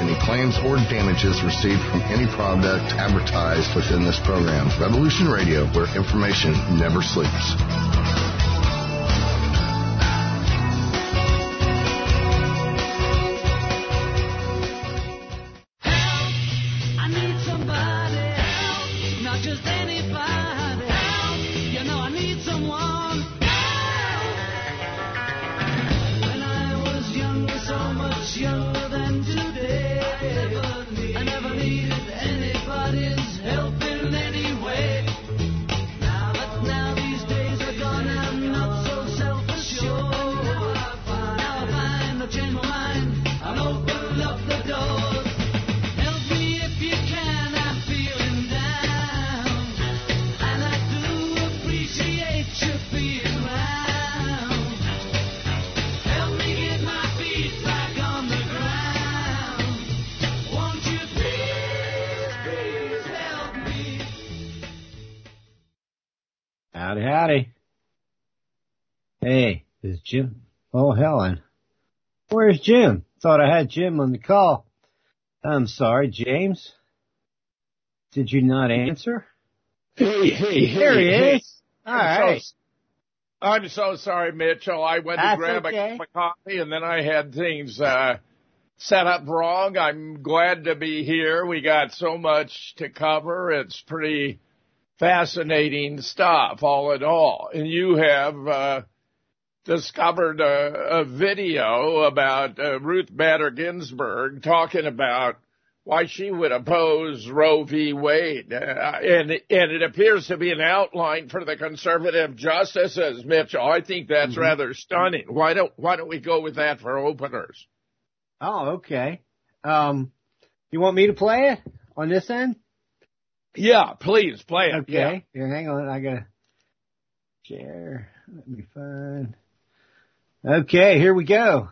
any claims or damages received from any product advertised within this program. Revolution Radio, where information never sleeps. Howdy. Hey, is Jim? Oh, Helen. Where's Jim? Thought I had Jim on the call. I'm sorry, James. Did you not answer? Hey. There he is. All right. I'm so sorry, Mitchell. I went to grab a cup of coffee, and then I had things set up wrong. I'm glad to be here. We got so much to cover. It's pretty fascinating stuff, all in all. And you have discovered a video about Ruth Bader Ginsburg talking about why she would oppose Roe v. Wade. And it appears to be an outline for the conservative justices, Mitchell. I think that's rather stunning. Why don't we go with that for openers? Oh, okay. You want me to play it on this end? Yeah, please play it. Okay. Yeah. Here, hang on. I gotta share. Let me find. Okay, here we go.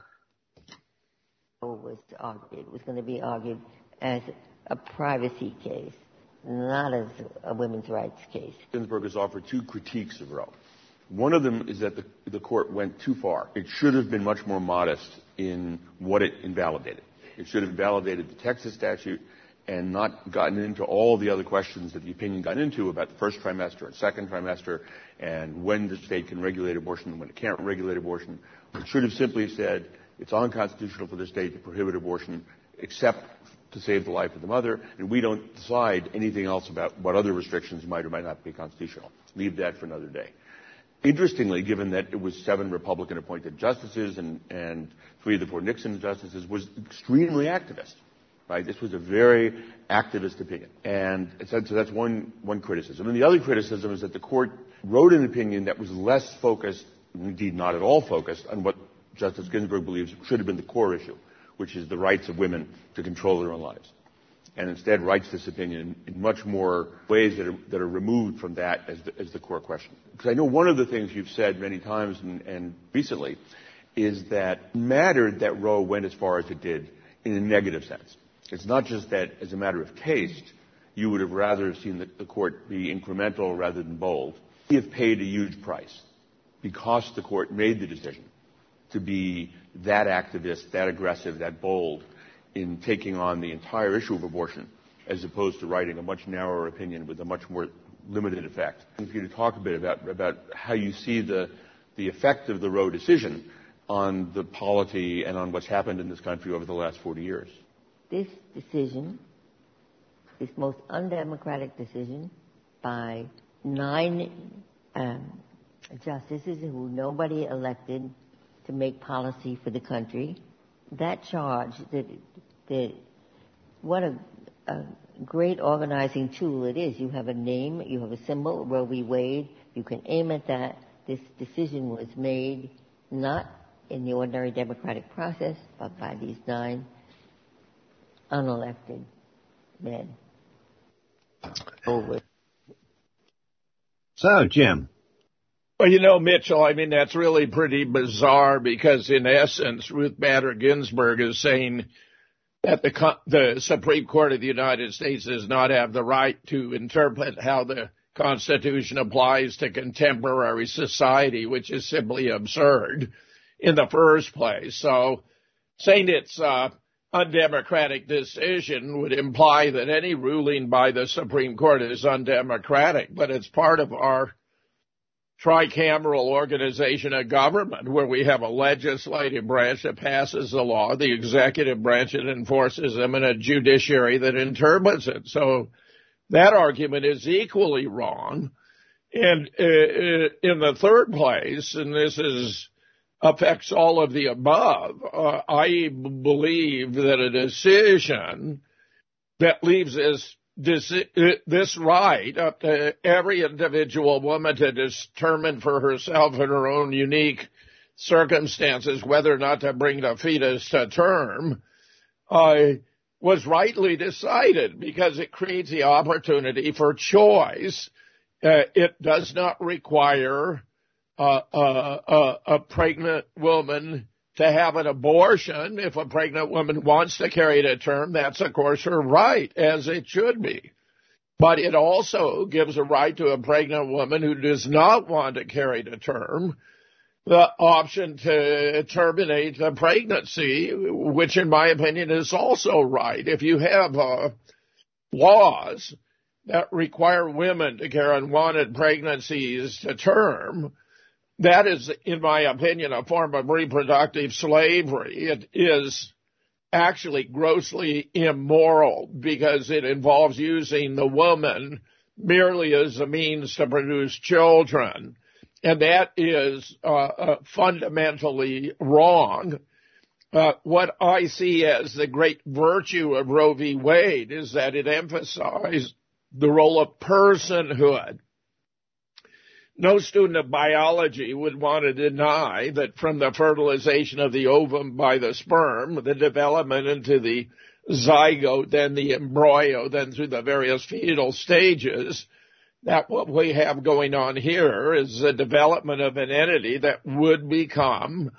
It was going to be argued as a privacy case, not as a women's rights case. Ginsburg has offered two critiques of Roe. One of them is that the court went too far. It should have been much more modest in what it invalidated. It should have invalidated the Texas statute and not gotten into all the other questions that the opinion got into about the first trimester and second trimester and when the state can regulate abortion and when it can't regulate abortion. It should have simply said it's unconstitutional for the state to prohibit abortion except to save the life of the mother, and we don't decide anything else about what other restrictions might or might not be constitutional. Leave that for another day. Interestingly, given that it was 7 Republican-appointed justices and 3 of the 4 Nixon justices, was extremely activist. Right? This was a very activist opinion. And so that's one criticism. And the other criticism is that the court wrote an opinion that was less focused, indeed not at all focused, on what Justice Ginsburg believes should have been the core issue, which is the rights of women to control their own lives. And instead writes this opinion in much more ways that are removed from that as the core question. Because I know one of the things you've said many times and recently is that it mattered that Roe went as far as it did in a negative sense. It's not just that, as a matter of taste, you would have rather seen the court be incremental rather than bold. We have paid a huge price because the court made the decision to be that activist, that aggressive, that bold in taking on the entire issue of abortion, as opposed to writing a much narrower opinion with a much more limited effect. If you to talk a bit about how you see the effect of the Roe decision on the polity and on what's happened in this country over the last 40 years. This decision, this most undemocratic decision by 9 justices who nobody elected to make policy for the country, that charge, that what a great organizing tool it is. You have a name, you have a symbol, Roe v. Wade, you can aim at that. This decision was made not in the ordinary democratic process, but by these 9 unelected men. Over. So, Jim. Well, Mitchell, I mean, that's really pretty bizarre because, in essence, Ruth Bader Ginsburg is saying that the Supreme Court of the United States does not have the right to interpret how the Constitution applies to contemporary society, which is simply absurd in the first place. So saying it's undemocratic decision would imply that any ruling by the Supreme Court is undemocratic, but it's part of our tricameral organization of government, where we have a legislative branch that passes the law, the executive branch that enforces them, and a judiciary that interprets it. So that argument is equally wrong. And in the third place, and this affects all of the above, I believe that a decision that leaves this right up to every individual woman to determine for herself in her own unique circumstances whether or not to bring the fetus to term was rightly decided because it creates the opportunity for choice. It does not require a pregnant woman to have an abortion. If a pregnant woman wants to carry to term, that's, of course, her right, as it should be. But it also gives a right to a pregnant woman who does not want to carry to term the option to terminate the pregnancy, which, in my opinion, is also right. If you have laws that require women to carry unwanted pregnancies to term, that is, in my opinion, a form of reproductive slavery. It is actually grossly immoral because it involves using the woman merely as a means to produce children. And that is fundamentally wrong. What I see as the great virtue of Roe v. Wade is that it emphasized the role of personhood. No student of biology would want to deny that from the fertilization of the ovum by the sperm, the development into the zygote, then the embryo, then through the various fetal stages, that what we have going on here is the development of an entity that would become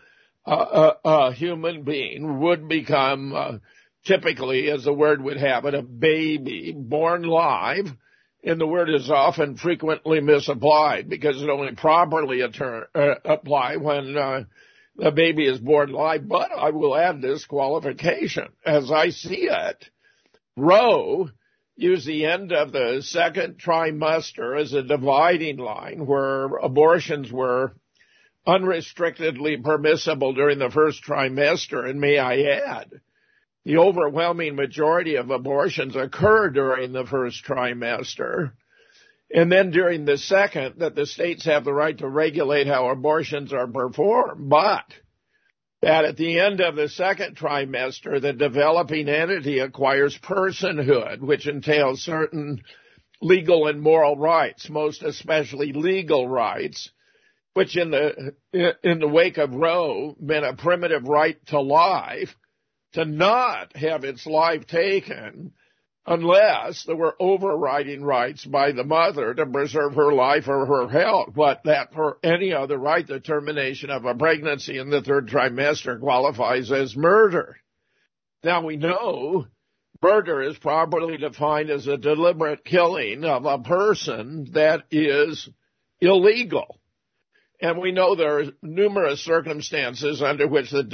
a human being, would become typically, as the word would have it, a baby born live. And the word is often frequently misapplied because it only properly apply when the baby is born live. But I will add this qualification. As I see it, Roe used the end of the second trimester as a dividing line where abortions were unrestrictedly permissible during the first trimester. And may I add, the overwhelming majority of abortions occur during the first trimester, and then during the second, that the states have the right to regulate how abortions are performed, but that at the end of the second trimester, the developing entity acquires personhood, which entails certain legal and moral rights, most especially legal rights, which in the wake of Roe meant a primitive right to life, to not have its life taken unless there were overriding rights by the mother to preserve her life or her health, but that for any other right, the termination of a pregnancy in the third trimester qualifies as murder. Now we know murder is properly defined as a deliberate killing of a person that is illegal. And we know there are numerous circumstances under which the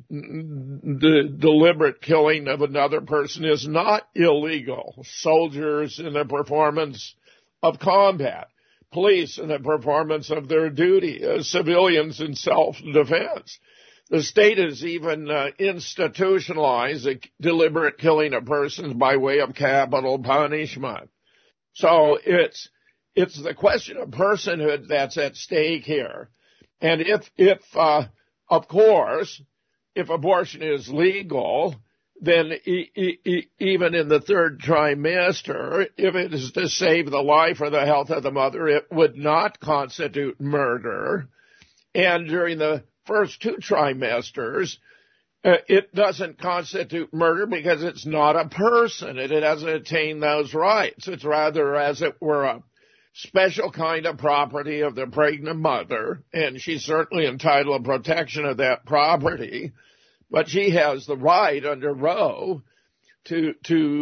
deliberate killing of another person is not illegal. Soldiers in the performance of combat, police in the performance of their duty, civilians in self-defense. The state has even institutionalized the deliberate killing of persons by way of capital punishment. So it's the question of personhood that's at stake here. And if of course, if abortion is legal, then even in the third trimester, if it is to save the life or the health of the mother, it would not constitute murder. And during the first two trimesters, it doesn't constitute murder because it's not a person. It hasn't attained those rights. It's rather, as it were, a special kind of property of the pregnant mother, and she's certainly entitled to protection of that property, but she has the right under Roe to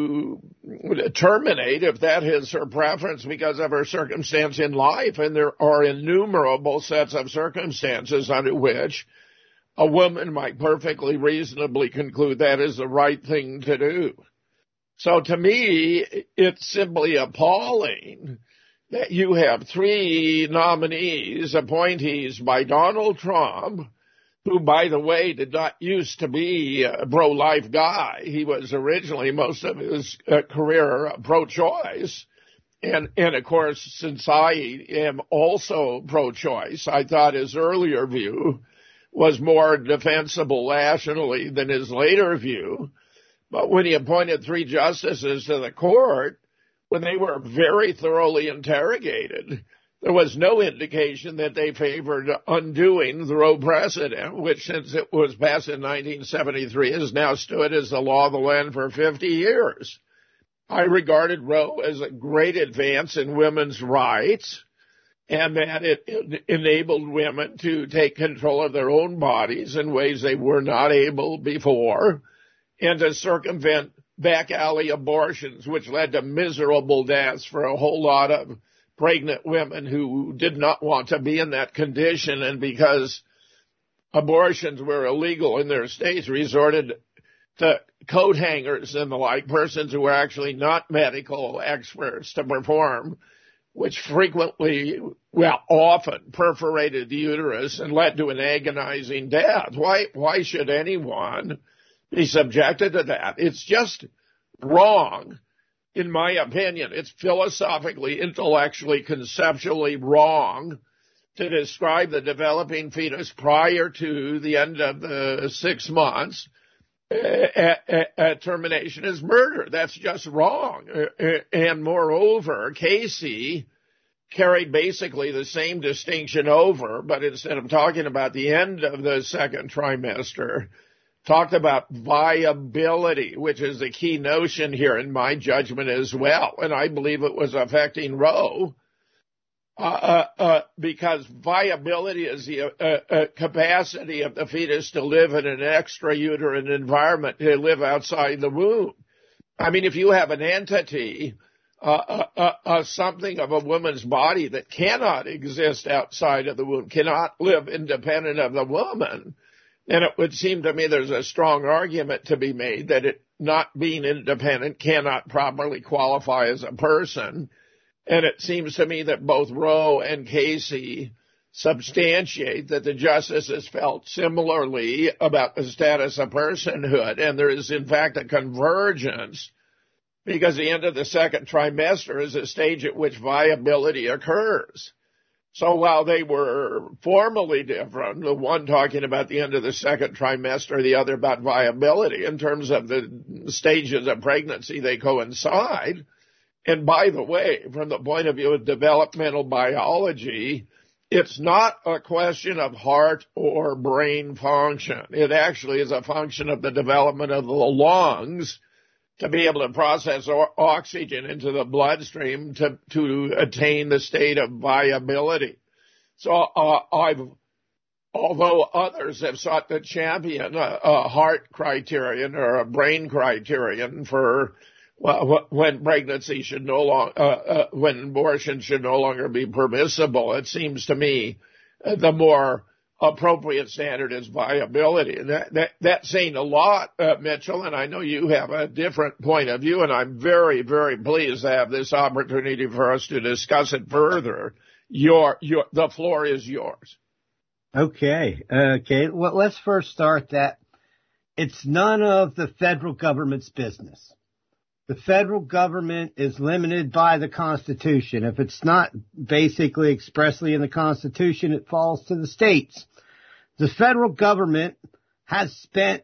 terminate if that is her preference because of her circumstance in life, and there are innumerable sets of circumstances under which a woman might perfectly reasonably conclude that is the right thing to do. So to me, it's simply appalling that you have 3 nominees, appointees by Donald Trump, who, by the way, did not used to be a pro-life guy. He was originally, most of his career, pro-choice. And of course, since I am also pro-choice, I thought his earlier view was more defensible nationally than his later view. But when he appointed 3 justices to the court, when they were very thoroughly interrogated, there was no indication that they favored undoing the Roe precedent, which, since it was passed in 1973, has now stood as the law of the land for 50 years. I regarded Roe as a great advance in women's rights, and that it enabled women to take control of their own bodies in ways they were not able before, and to circumvent back alley abortions, which led to miserable deaths for a whole lot of pregnant women who did not want to be in that condition, and because abortions were illegal in their states, resorted to coat hangers and the like, persons who were actually not medical experts to perform, which frequently, often perforated the uterus and led to an agonizing death. Why should anyone be subjected to that? It's just wrong, in my opinion. It's philosophically, intellectually, conceptually wrong to describe the developing fetus prior to the end of the 6 months at termination as murder. That's just wrong. And moreover, Casey carried basically the same distinction over, but instead of talking about the end of the 2nd trimester, talked about viability, which is the key notion here in my judgment as well. And I believe it was affecting Roe, because viability is the capacity of the fetus to live in an extrauterine environment, to live outside the womb. I mean, if you have an entity, something of a woman's body that cannot exist outside of the womb, cannot live independent of the woman, then it would seem to me there's a strong argument to be made that it not being independent cannot properly qualify as a person. And it seems to me that both Roe and Casey substantiate that the justices felt similarly about the status of personhood. And there is, in fact, a convergence, because the end of the 2nd trimester is a stage at which viability occurs. So while they were formally different, the one talking about the end of the 2nd trimester, the other about viability, in terms of the stages of pregnancy, they coincide. And by the way, from the point of view of developmental biology, it's not a question of heart or brain function. It actually is a function of the development of the lungs to be able to process oxygen into the bloodstream to attain the state of viability. So although others have sought to champion a heart criterion or a brain criterion for when pregnancy should no longer, when abortion should no longer be permissible, it seems to me the more appropriate standard is viability. And that's saying a lot, Mitchell, and I know you have a different point of view, and I'm very, very pleased to have this opportunity for us to discuss it further. The floor is yours. Okay. Well, let's first start that it's none of the federal government's business. The federal government is limited by the Constitution. If it's not basically expressly in the Constitution, it falls to the states. The federal government has spent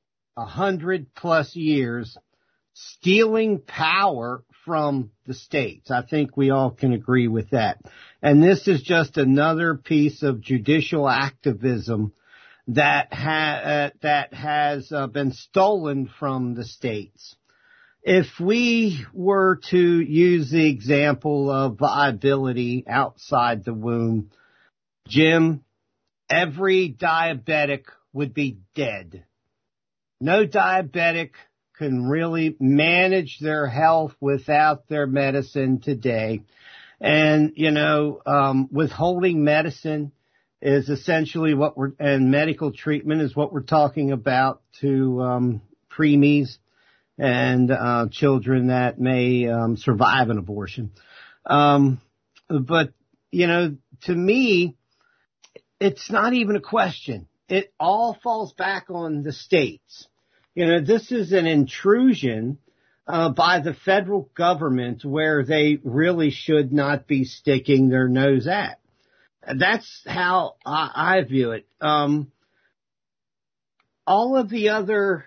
100+ years stealing power from the states. I think we all can agree with that. And this is just another piece of judicial activism that has been stolen from the states. If we were to use the example of viability outside the womb, Jim, every diabetic would be dead. No diabetic can really manage their health without their medicine today. And, withholding medicine is essentially and medical treatment is what we're talking about to preemies and children that may survive an abortion. But, to me, it's not even a question. It all falls back on the states. This is an intrusion by the federal government where they really should not be sticking their nose at. That's how I view it. All of the other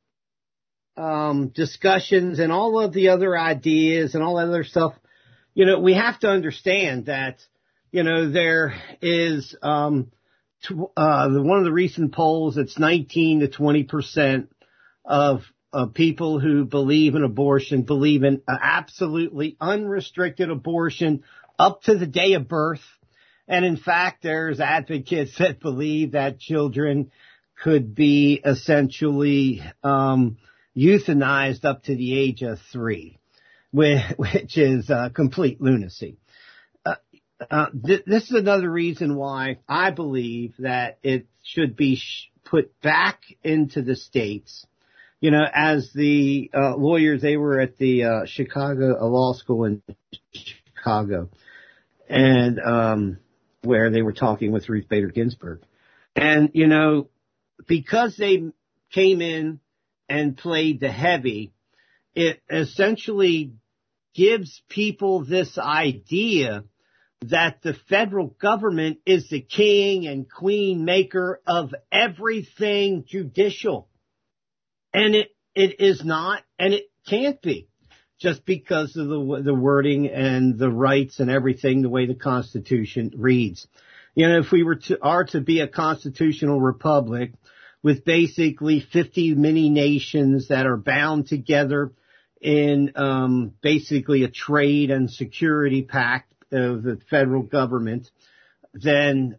discussions and all of the other ideas and all that other stuff, we have to understand that, there is one of the recent polls, it's 19 to 20% of people who believe in abortion believe in absolutely unrestricted abortion up to the day of birth. And in fact, there's advocates that believe that children could be essentially euthanized up to the age of 3, which is complete lunacy. This is another reason why I believe that it should be put back into the states. As the lawyers, they were at the Chicago Law School in Chicago, and where they were talking with Ruth Bader Ginsburg. And, because they came in and played the heavy, it essentially gives people this idea that the federal government is the king and queen maker of everything judicial. And it is not, and it can't be, just because of the wording and the rights and everything, the way the Constitution reads. If we are to be a constitutional republic with basically 50 mini nations that are bound together in basically a trade and security pact of the federal government, then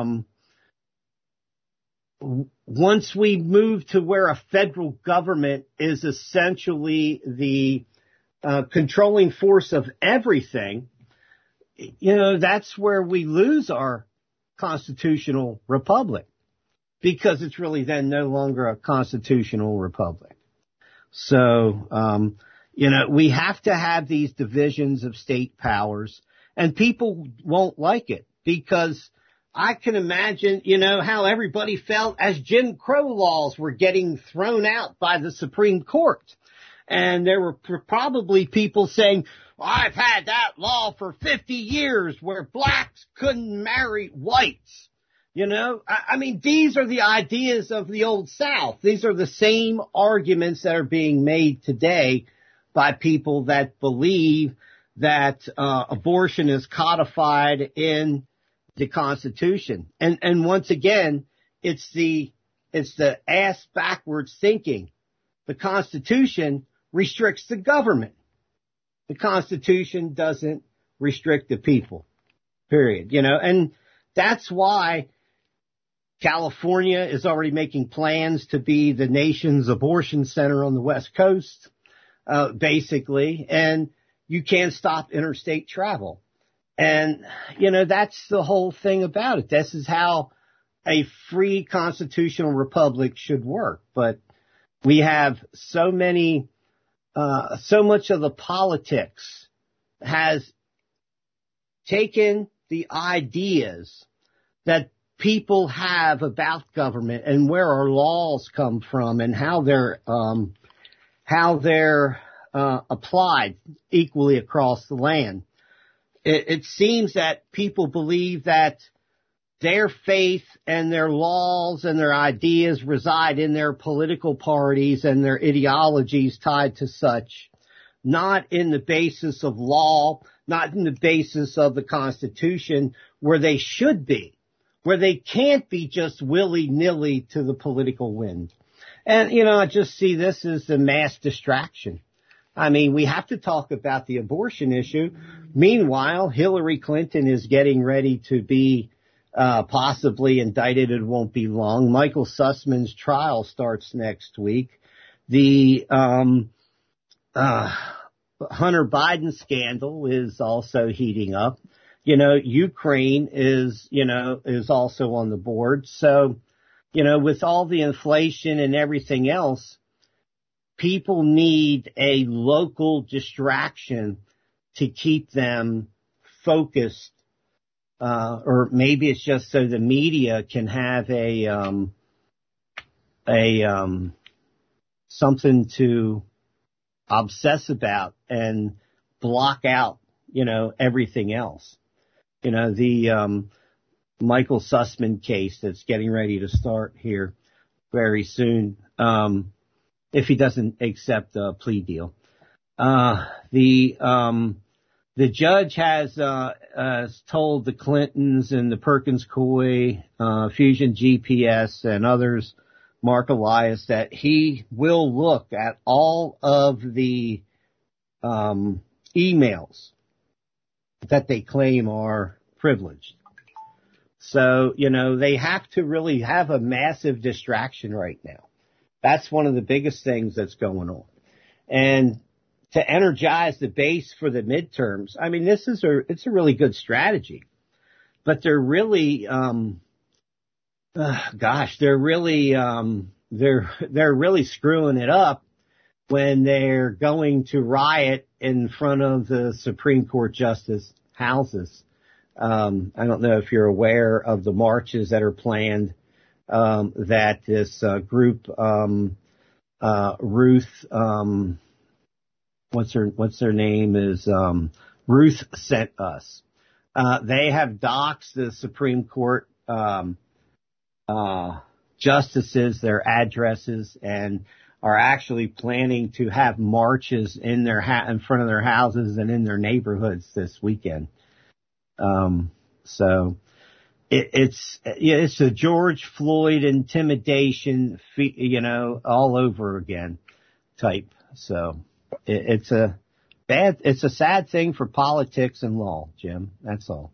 once we move to where a federal government is essentially the controlling force of everything, that's where we lose our constitutional republic, because it's really then no longer a constitutional republic. So, we have to have these divisions of state powers, and people won't like it, because I can imagine, how everybody felt as Jim Crow laws were getting thrown out by the Supreme Court. And there were probably people saying, I've had that law for 50 years where blacks couldn't marry whites. I mean, these are the ideas of the old South. These are the same arguments that are being made today by people that believe that abortion is codified in the Constitution. And once again, it's the ass backwards thinking. The Constitution restricts the government. The Constitution doesn't restrict the people, period. And that's why California is already making plans to be the nation's abortion center on the West Coast, basically, and you can't stop interstate travel. And, that's the whole thing about it. This is how a free constitutional republic should work. But we have so much of the politics has taken the ideas that people have about government and where our laws come from and how they're applied equally across the land. It seems that people believe that their faith and their laws and their ideas reside in their political parties and their ideologies tied to such, not in the basis of law, not in the basis of the Constitution, where they should be, where they can't be just willy-nilly to the political wind. And, I just see this as a mass distraction. I mean, we have to talk about the abortion issue. Meanwhile, Hillary Clinton is getting ready to be possibly indicted. It won't be long. Michael Sussman's trial starts next week. The Hunter Biden scandal is also heating up. Ukraine is also on the board. So, with all the inflation and everything else, people need a local distraction to keep them focused, or maybe it's just so the media can have something to obsess about and block out, everything else. The Michael Sussman case that's getting ready to start here very soon, if he doesn't accept a plea deal. The judge has told the Clintons and the Perkins Coie, Fusion GPS and others, Mark Elias, that he will look at all of the emails that they claim are privileged. So, they have to really have a massive distraction right now. That's one of the biggest things that's going on. And to energize the base for the midterms, I mean, it's a really good strategy. But they're really, they're really screwing it up when they're going to riot in front of the Supreme Court justice houses. I don't know if you're aware of the marches that are planned, that this group, Ruth, what's her name is, Ruth sent us. They have doxed the Supreme Court, justices, their addresses, and are actually planning to have marches in in front of their houses and in their neighborhoods this weekend. So it's a George Floyd intimidation, all over again type. So it's a sad thing for politics and law, Jim. That's all.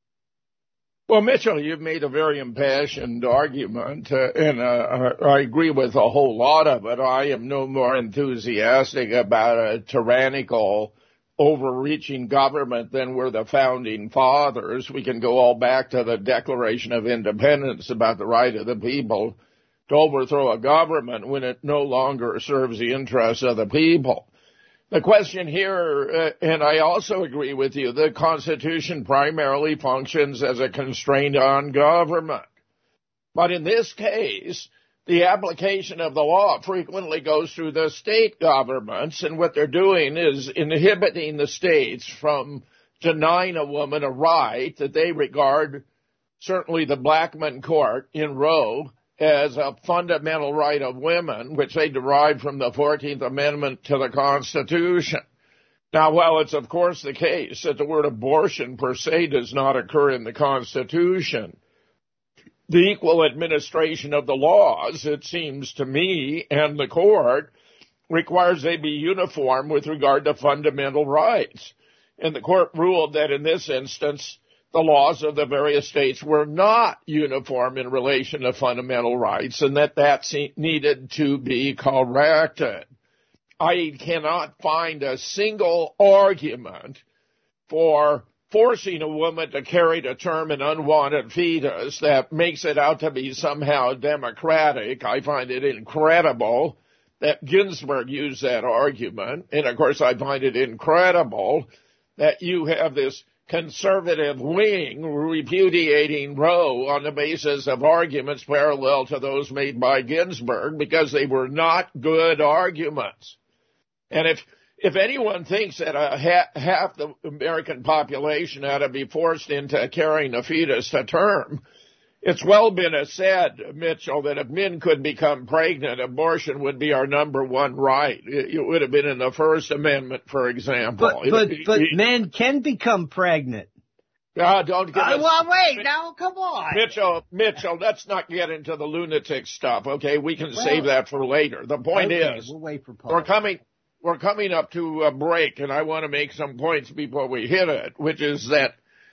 Well, Mitchell, you've made a very impassioned argument, and I agree with a whole lot of it. I am no more enthusiastic about a tyrannical, overreaching government than were the founding fathers. We can go all back to the Declaration of Independence about the right of the people to overthrow a government when it no longer serves the interests of the people. The question here, and I also agree with you, the Constitution primarily functions as a constraint on government. But in this case, the application of the law frequently goes through the state governments, and what they're doing is inhibiting the states from denying a woman a right that they regard, certainly the Blackmun Court in Roe, as a fundamental right of women, which they derived from the 14th Amendment to the Constitution. Now, while it's of course the case that the word abortion per se does not occur in the Constitution, the equal administration of the laws, it seems to me, and the court, requires they be uniform with regard to fundamental rights. And the court ruled that in this instance, the laws of the various states were not uniform in relation to fundamental rights, and that needed to be corrected. I cannot find a single argument for forcing a woman to carry to term an unwanted fetus that makes it out to be somehow democratic. I find it incredible that Ginsburg used that argument, and of course I find it incredible that you have this conservative wing repudiating Roe on the basis of arguments parallel to those made by Ginsburg, because they were not good arguments. And if anyone thinks that half the American population ought to be forced into carrying a fetus to term, it's well been said, Mitchell, that if men could become pregnant, abortion would be our number one right. It would have been in the First Amendment, for example. But men can become pregnant. Don't get us... Well, wait, now, come on. Mitchell, let's not get into the lunatic stuff, okay? We can save that for later. The point is, we'll wait for we're coming up to a break, and I want to make some points before we hit it, which is that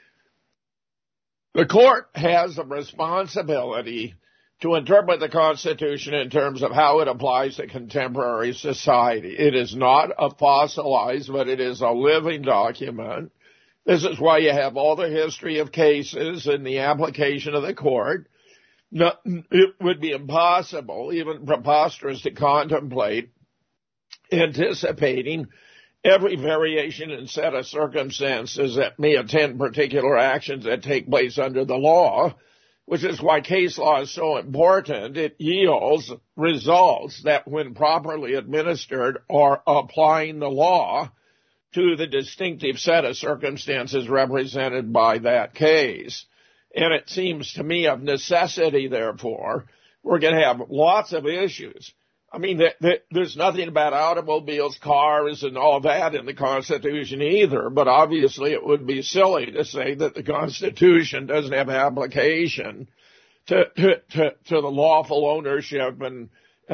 the court has a responsibility to interpret the Constitution in terms of how it applies to contemporary society. It is not a fossilized, but it is a living document. This is why you have all the history of cases and the application of the court. No, it would be impossible, even preposterous, to contemplate anticipating every variation and set of circumstances that may attend particular actions that take place under the law, which is why case law is so important. It yields results that, when properly administered, are applying the law to the distinctive set of circumstances represented by that case. And it seems to me of necessity, therefore, we're going to have lots of issues. I mean, there's nothing about automobiles, cars, and all that in the Constitution either, but obviously it would be silly to say that the Constitution doesn't have application to the lawful ownership and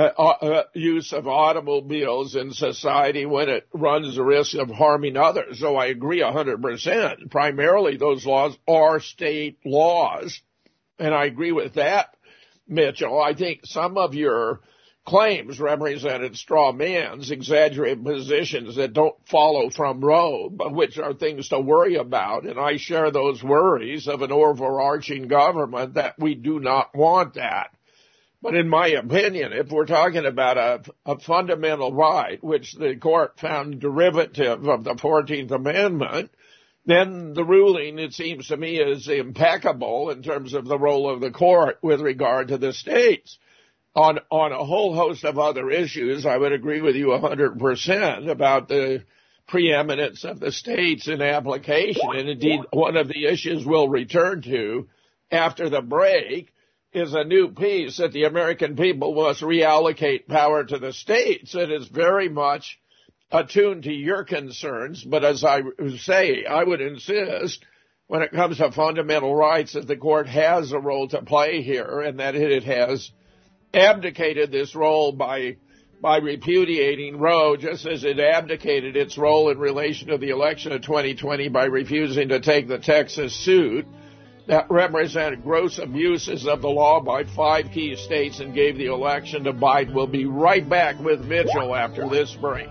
use of automobiles in society when it runs the risk of harming others. So I agree 100%. Primarily, those laws are state laws, and I agree with that, Mitchell. I think some of your claims represented straw man's, exaggerated positions that don't follow from Roe, but which are things to worry about. And I share those worries of an overarching government that we do not want that. But in my opinion, if we're talking about a fundamental right, which the court found derivative of the 14th Amendment, then the ruling, it seems to me, is impeccable in terms of the role of the court with regard to the states. On a whole host of other issues, I would agree with you 100% about the preeminence of the states in application. And indeed, one of the issues we'll return to after the break is a new piece that the American people must reallocate power to the states. It is very much attuned to your concerns, but as I say, I would insist when it comes to fundamental rights that the court has a role to play here, and that it has abdicated this role by repudiating Roe, just as it abdicated its role in relation to the election of 2020 by refusing to take the Texas suit that represented gross abuses of the law by 5 key states and gave the election to Biden. We'll be right back with Mitchell after this break.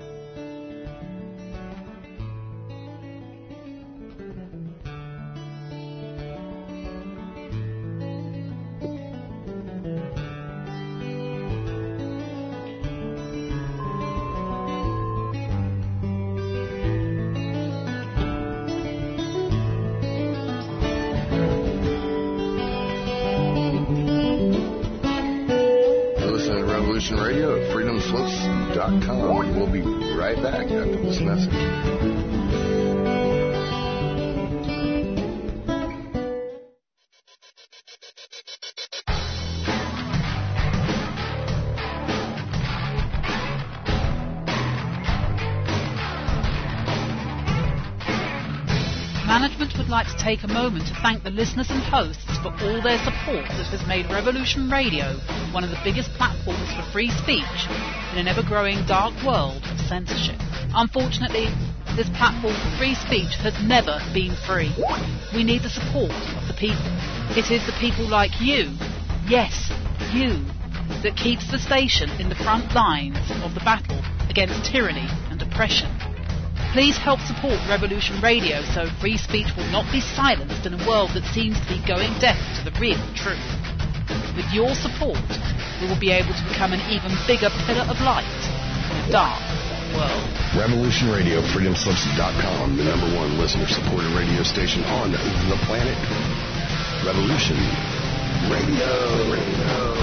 Radio at freedomslips.com. We'll be right back after this message. Management would like to take a moment to thank the listeners and hosts for all their support that has made Revolution Radio one of the biggest platforms for free speech in an ever-growing dark world of censorship. Unfortunately, this platform for free speech has never been free. We need the support of the people. It is the people like you, yes, you, that keeps the station in the front lines of the battle against tyranny and oppression. Please help support Revolution Radio so free speech will not be silenced in a world that seems to be going deaf to the real truth. With your support, we will be able to become an even bigger pillar of light in a dark world. Revolution Radio, freedomslips.com, the #1 listener-supported radio station on the planet. Revolution Radio.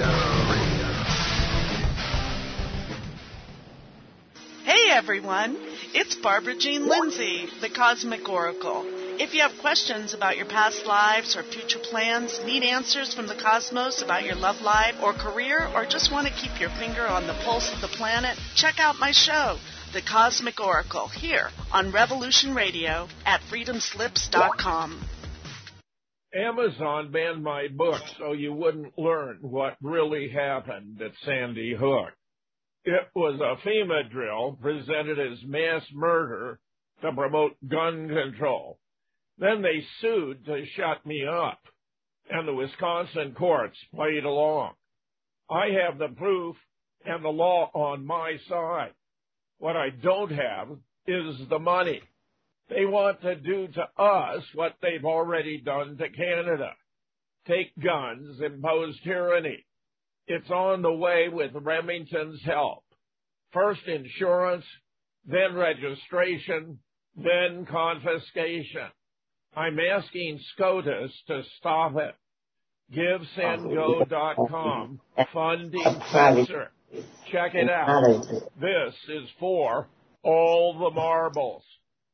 Hey everyone, it's Barbara Jean Lindsay, the Cosmic Oracle. If you have questions about your past lives or future plans, need answers from the cosmos about your love life or career, or just want to keep your finger on the pulse of the planet, check out my show, The Cosmic Oracle, here on Revolution Radio at freedomslips.com. Amazon banned my book so you wouldn't learn what really happened at Sandy Hook. It was a FEMA drill presented as mass murder to promote gun control. Then they sued to shut me up, and the Wisconsin courts played along. I have the proof and the law on my side. What I don't have is the money. They want to do to us what they've already done to Canada. Take guns, impose tyranny. It's on the way with Remington's help. First insurance, then registration, then confiscation. I'm asking SCOTUS to stop it. GiveSendGo.com, funding closer. Check it out. This is for all the marbles.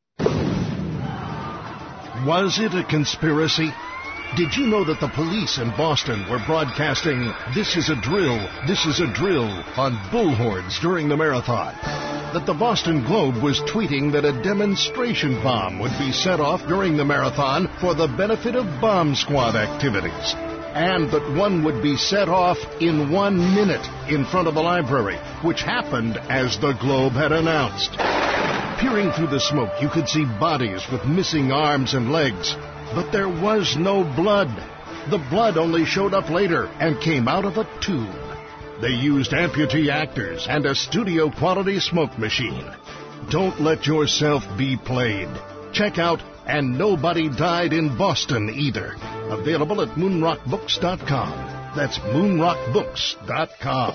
Was it a conspiracy? Did you know that the police in Boston were broadcasting, "This is a drill, this is a drill," on bullhorns during the marathon? That the Boston Globe was tweeting that a demonstration bomb would be set off during the marathon for the benefit of bomb squad activities? And that one would be set off in 1 minute in front of the library, which happened as the Globe had announced. Peering through the smoke, you could see bodies with missing arms and legs. But there was no blood. The blood only showed up later and came out of a tube. They used amputee actors and a studio-quality smoke machine. Don't let yourself be played. Check out And Nobody Died in Boston Either. Available at moonrockbooks.com. That's moonrockbooks.com.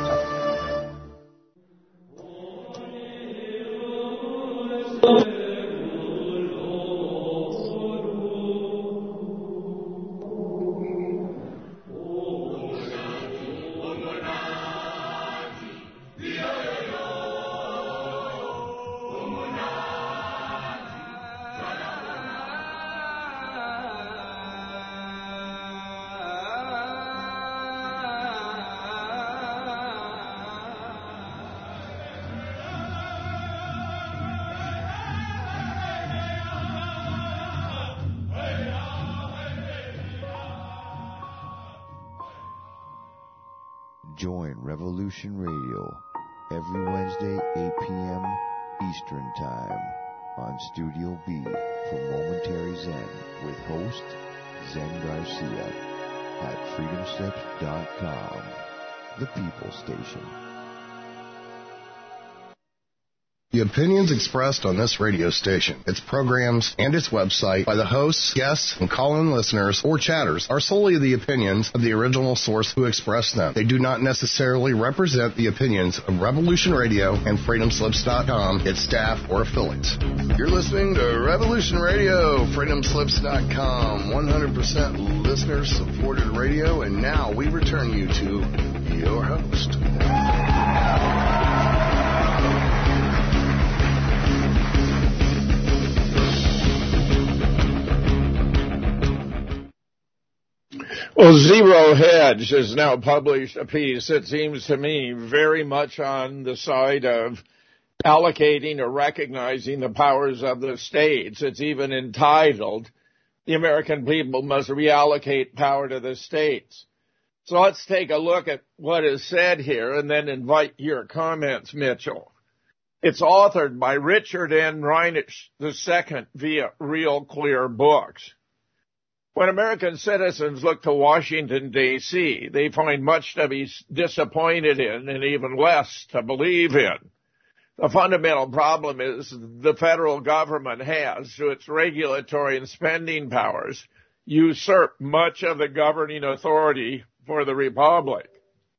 Join Revolution Radio every Wednesday, 8 p.m. Eastern Time on Studio B for Momentary Zen with host Zen Garcia at freedomslips.com, the People Station. The opinions expressed on this radio station, its programs, and its website by the hosts, guests, and call-in listeners or chatters are solely the opinions of the original source who expressed them. They do not necessarily represent the opinions of Revolution Radio and freedomslips.com, its staff, or affiliates. You're listening to Revolution Radio, freedomslips.com, 100% listener-supported radio, and now we return you to your host. Well, Zero Hedge has now published a piece that seems to me very much on the side of allocating or recognizing the powers of the states. It's even entitled, "The American People Must Reallocate Power to the States." So let's take a look at what is said here and then invite your comments, Mitchell. It's authored by Richard N. Reinich II via Real Clear Books. When American citizens look to Washington, D.C., they find much to be disappointed in and even less to believe in. The fundamental problem is the federal government has, through its regulatory and spending powers, usurped much of the governing authority for the Republic.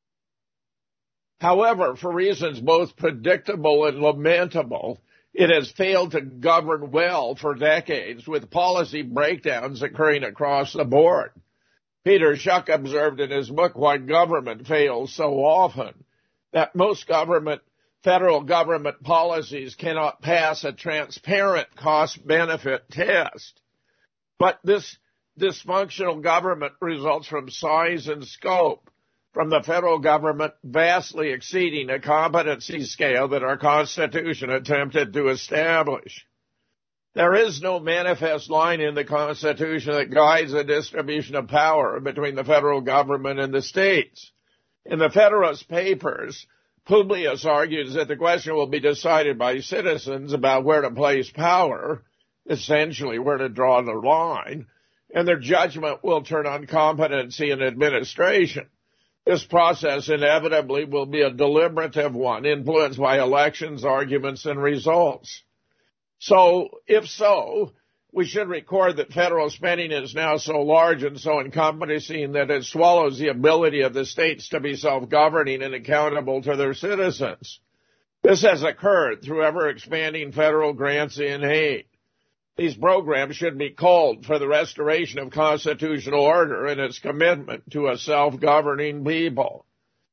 However, for reasons both predictable and lamentable, it has failed to govern well for decades, with policy breakdowns occurring across the board. Peter Schuck observed in his book, Why Government Fails So Often, that most federal government policies cannot pass a transparent cost-benefit test. But this dysfunctional government results from size and scope, from the federal government vastly exceeding a competency scale that our Constitution attempted to establish. There is no manifest line in the Constitution that guides the distribution of power between the federal government and the states. In the Federalist Papers, Publius argues that the question will be decided by citizens about where to place power, essentially where to draw the line, and their judgment will turn on competency and administration. This process inevitably will be a deliberative one, influenced by elections, arguments, and results. So, if so, we should record that federal spending is now so large and so encompassing that it swallows the ability of the states to be self-governing and accountable to their citizens. This has occurred through ever-expanding federal grants in aid. These programs should be called for the restoration of constitutional order and its commitment to a self-governing people.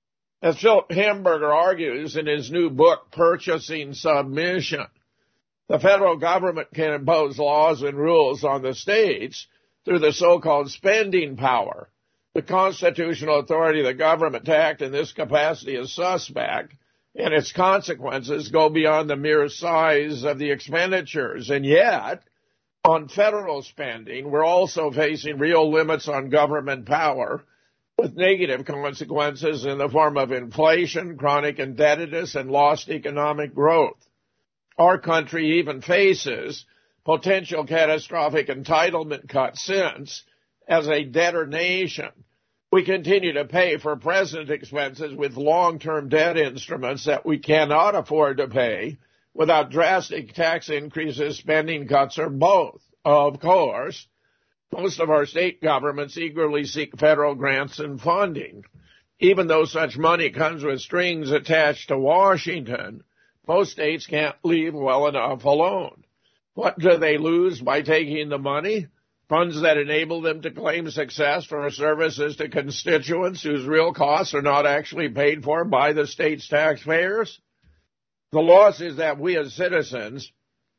As Philip Hamburger argues in his new book, Purchasing Submission, the federal government can impose laws and rules on the states through the so-called spending power. The constitutional authority of the government to act in this capacity is suspect, and its consequences go beyond the mere size of the expenditures. And yet, on federal spending, we're also facing real limits on government power, with negative consequences in the form of inflation, chronic indebtedness, and lost economic growth. Our country even faces potential catastrophic entitlement cuts since, as a debtor nation, we continue to pay for present expenses with long-term debt instruments that we cannot afford to pay without drastic tax increases, spending cuts, or both. Of course, most of our state governments eagerly seek federal grants and funding. Even though such money comes with strings attached to Washington, most states can't leave well enough alone. What do they lose by taking the money? Funds that enable them to claim success for services to constituents whose real costs are not actually paid for by the state's taxpayers? The loss is that we as citizens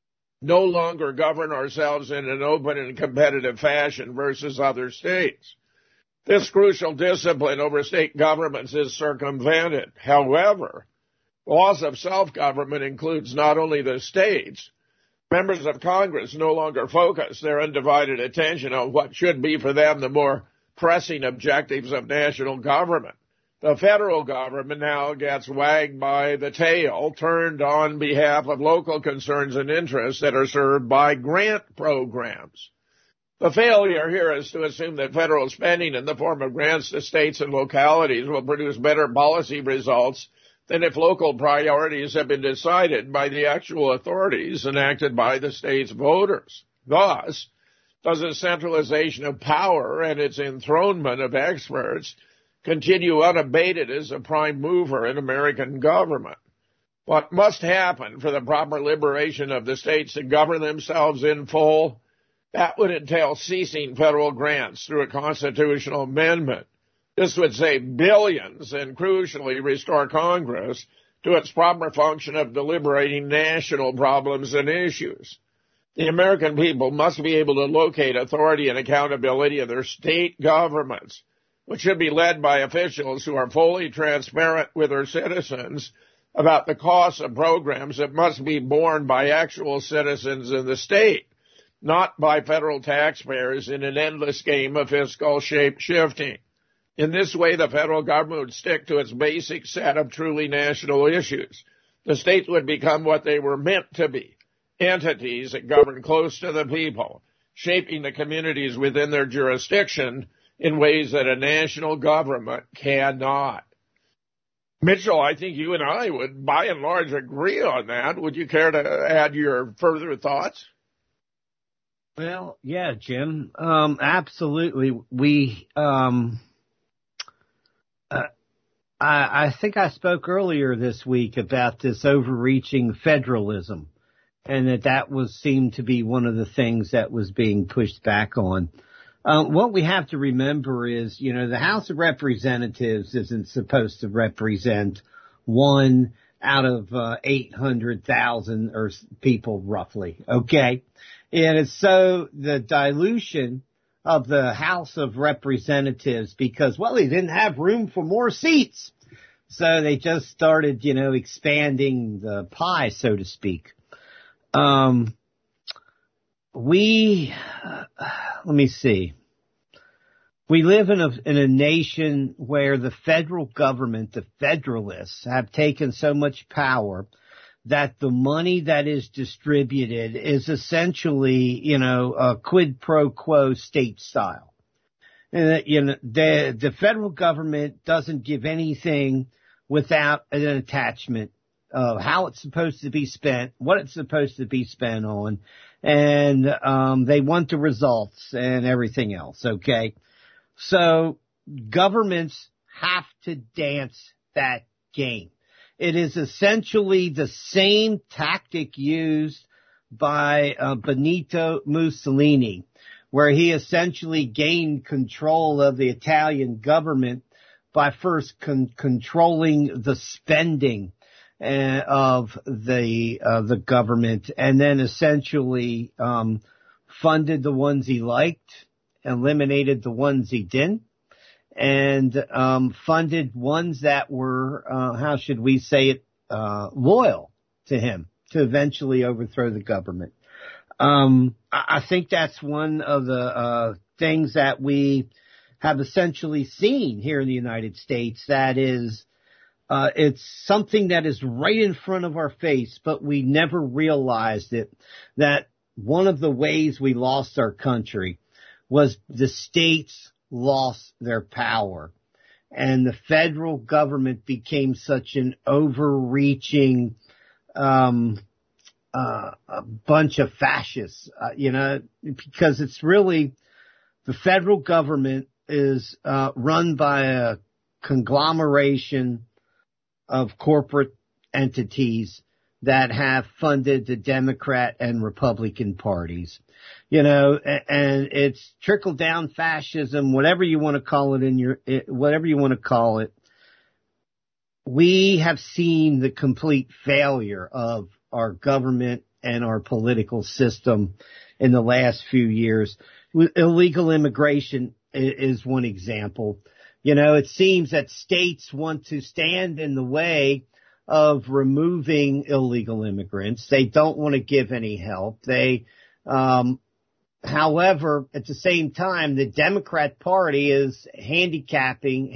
no longer govern ourselves in an open and competitive fashion versus other states. This crucial discipline over state governments is circumvented. However, loss of self-government includes not only the states. Members of Congress no longer focus their undivided attention on what should be for them the more pressing objectives of national government. The federal government now gets wagged by the tail, turned on behalf of local concerns and interests that are served by grant programs. The failure here is to assume that federal spending in the form of grants to states and localities will produce better policy results than if local priorities have been decided by the actual authorities enacted by the state's voters. Thus, does the centralization of power and its enthronement of experts continue unabated as a prime mover in American government? What must happen for the proper liberation of the states to govern themselves in full? That would entail ceasing federal grants through a constitutional amendment. This would save billions and, crucially, restore Congress to its proper function of deliberating national problems and issues. The American people must be able to locate authority and accountability in their state governments, which should be led by officials who are fully transparent with their citizens about the costs of programs that must be borne by actual citizens in the state, not by federal taxpayers in an endless game of fiscal shape-shifting. In this way, the federal government would stick to its basic set of truly national issues. The states would become what they were meant to be, entities that govern close to the people, shaping the communities within their jurisdiction in ways that a national government cannot. Mitchell, I think you and I would by and large agree on that. Would you care to add your further thoughts? Well, yeah, Jim, absolutely. I think I spoke earlier this week about this overreaching federalism, and that seemed to be one of the things that was being pushed back on. What we have to remember is, the House of Representatives isn't supposed to represent 1 out of 800,000 or people roughly, okay? And it's so the dilution of the House of Representatives because, they didn't have room for more seats. So they just started, expanding the pie, so to speak. Let me see. We live in a nation where the federal government, the Federalists, have taken so much power that the money that is distributed is essentially, a quid pro quo state style. And, the federal government doesn't give anything without an attachment how it's supposed to be spent, what it's supposed to be spent on, and they want the results and everything else, okay? So governments have to dance that game. It is essentially the same tactic used by Benito Mussolini, where he essentially gained control of the Italian government by first controlling the spending of the government, and then essentially funded the ones he liked, eliminated the ones he didn't, and funded ones that were, how should we say it, loyal to him to eventually overthrow the government. I think that's one of the things that we have essentially seen here in the United States. That is, it's something that is right in front of our face, but we never realized it, that one of the ways we lost our country was the states lost their power, and the federal government became such an overreaching a bunch of fascists, because it's really, the federal government is run by a conglomeration of corporate entities that have funded the Democrat and Republican parties, and it's trickle down fascism, whatever you want to call it whatever you want to call it. We have seen the complete failure of our government and our political system in the last few years. Illegal immigration is one example. It seems that states want to stand in the way of removing illegal immigrants. They don't want to give any help. However, at the same time, the Democrat Party is kneecapping,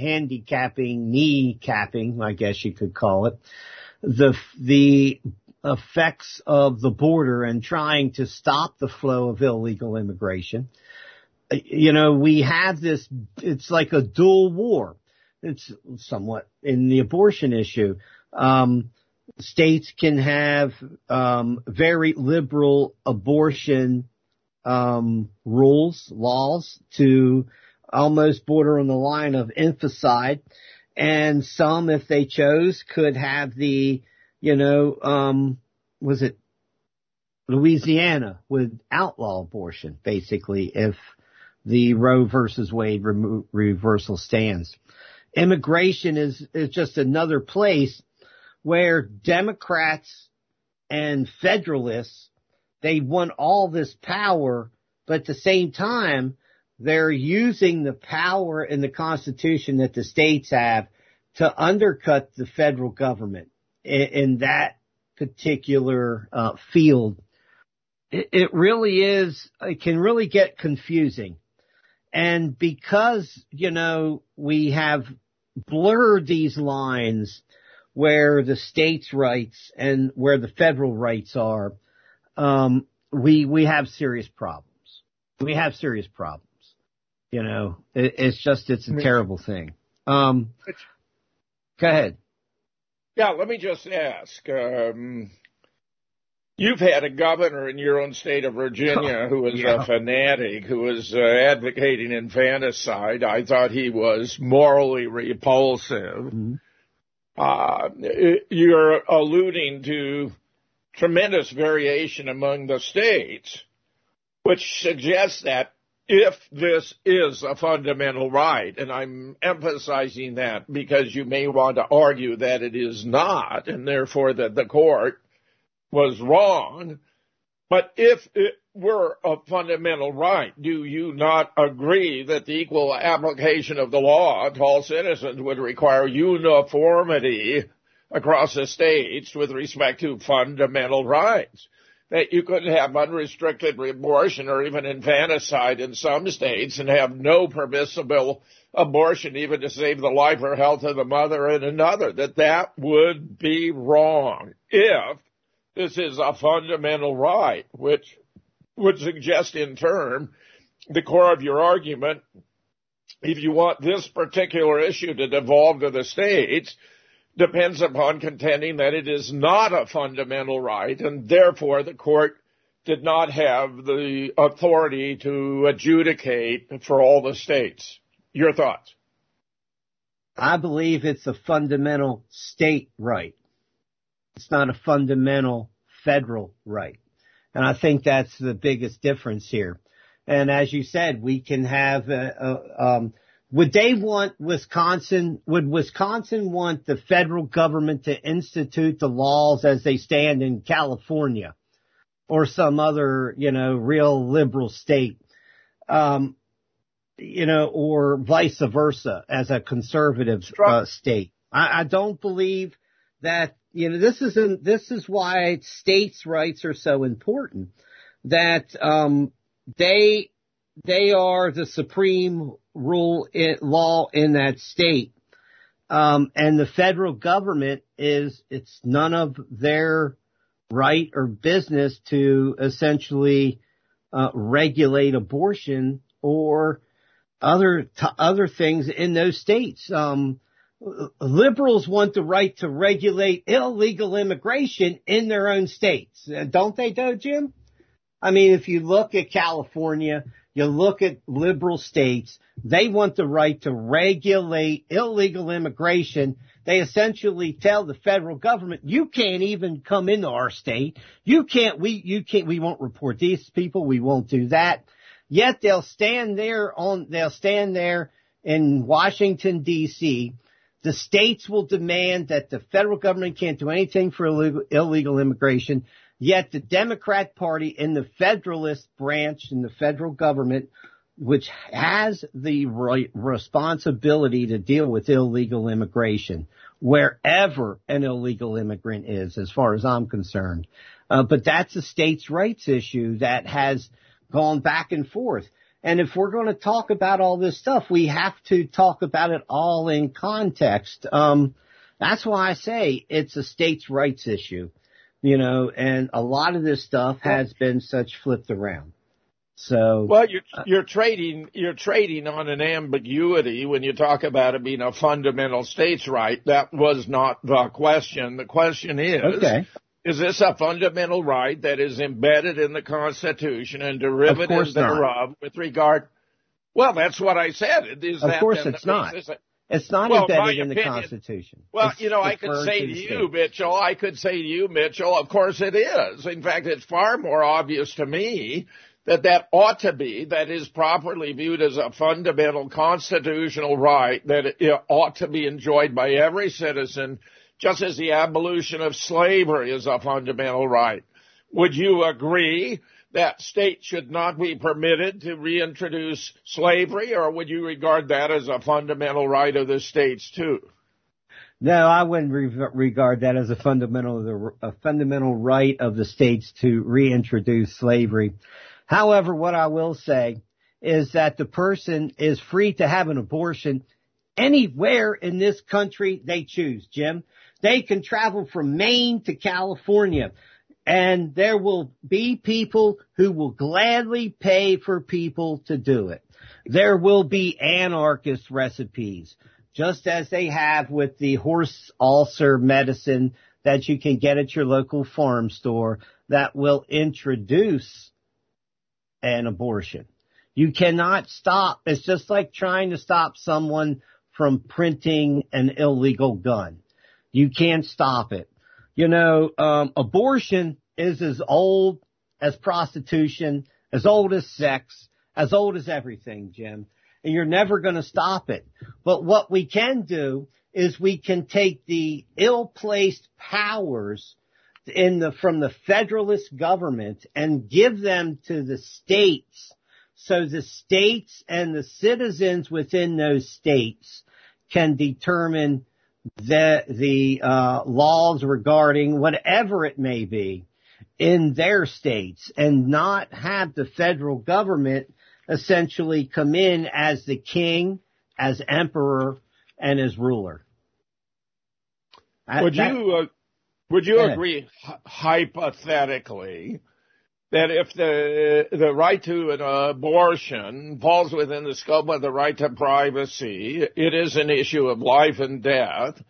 I guess you could call it, the effects of the border and trying to stop the flow of illegal immigration. We have this, it's like a dual war. It's somewhat in the abortion issue. States can have very liberal abortion laws to almost border on the line of infanticide, and some, if they chose, could have the, was it Louisiana would outlaw abortion, basically, if the Roe versus Wade reversal stands. Immigration is just another place where Democrats and Federalists, they want all this power, but at the same time, they're using the power in the Constitution that the states have to undercut the federal government in that particular field. It really is, it can really get confusing. And because, we have blurred these lines where the states' rights and where the federal rights are, we have serious problems. We have serious problems. It's a terrible thing. Go ahead. Yeah, let me just ask. You've had a governor in your own state of Virginia who was a fanatic, who was advocating infanticide. I thought he was morally repulsive. Mm-hmm. You're alluding to tremendous variation among the states, which suggests that if this is a fundamental right, and I'm emphasizing that because you may want to argue that it is not, and therefore that the court was wrong, but if it were a fundamental right, do you not agree that the equal application of the law to all citizens would require uniformity across the states with respect to fundamental rights? That you couldn't have unrestricted abortion or even infanticide in some states and have no permissible abortion even to save the life or health of the mother in another, that would be wrong if this is a fundamental right, which would suggest in turn the core of your argument, if you want this particular issue to devolve to the states, depends upon contending that it is not a fundamental right, and therefore the court did not have the authority to adjudicate for all the states. Your thoughts? I believe it's a fundamental state right. It's not a fundamental federal right. And I think that's the biggest difference here. And as you said, we can have, would Wisconsin want the federal government to institute the laws as they stand in California or some other, real liberal state, or vice versa as a conservative state? I don't believe that, this is why states' rights are so important, that, they are the supreme law in that state. And the federal government it's none of their right or business to essentially, regulate abortion or other things in those states. Liberals want the right to regulate illegal immigration in their own states. Don't they, though, Jim? I mean, if you look at California, you look at liberal states, they want the right to regulate illegal immigration. They essentially tell the federal government, you can't even come into our state. We won't report these people. We won't do that. Yet they'll stand there in Washington, D.C. The states will demand that the federal government can't do anything for illegal immigration. Yet the Democrat Party in the Federalist branch in the federal government, which has the responsibility to deal with illegal immigration, wherever an illegal immigrant is, as far as I'm concerned. But that's a states' rights issue that has gone back and forth. And if we're going to talk about all this stuff, we have to talk about it all in context. That's why I say it's a states' rights issue. And a lot of this stuff has been flipped around. So, well, you're trading on an ambiguity when you talk about it being a fundamental states' right. That was not the question. The question is, okay, is this a fundamental right that is embedded in the Constitution and derivatives thereof with regard? Well, that's what I said. Of course it's not. It's not embedded in the Constitution. Well, I could say to you, Mitchell, of course it is. In fact, it's far more obvious to me that ought to be, that is properly viewed as a fundamental constitutional right, that it ought to be enjoyed by every citizen, just as the abolition of slavery is a fundamental right. Would you agree that states should not be permitted to reintroduce slavery, or would you regard that as a fundamental right of the states too? No, I wouldn't regard that as a fundamental right of the states to reintroduce slavery. However, what I will say is that the person is free to have an abortion anywhere in this country they choose, Jim. They can travel from Maine to California. And there will be people who will gladly pay for people to do it. There will be anarchist recipes, just as they have with the horse ulcer medicine that you can get at your local farm store that will introduce an abortion. You cannot stop. It's just like trying to stop someone from printing an illegal gun. You can't stop it. Abortion is as old as prostitution, as old as sex, as old as everything, Jim. And you're never going to stop it. But what we can do is we can take the ill-placed powers from the federalist government and give them to the states, so the states and the citizens within those states can determine the laws regarding whatever it may be in their states, and not have the federal government essentially come in as the king, as emperor, and as ruler. Would you agree hypothetically that if the right to an abortion falls within the scope of the right to privacy, it is an issue of life and death,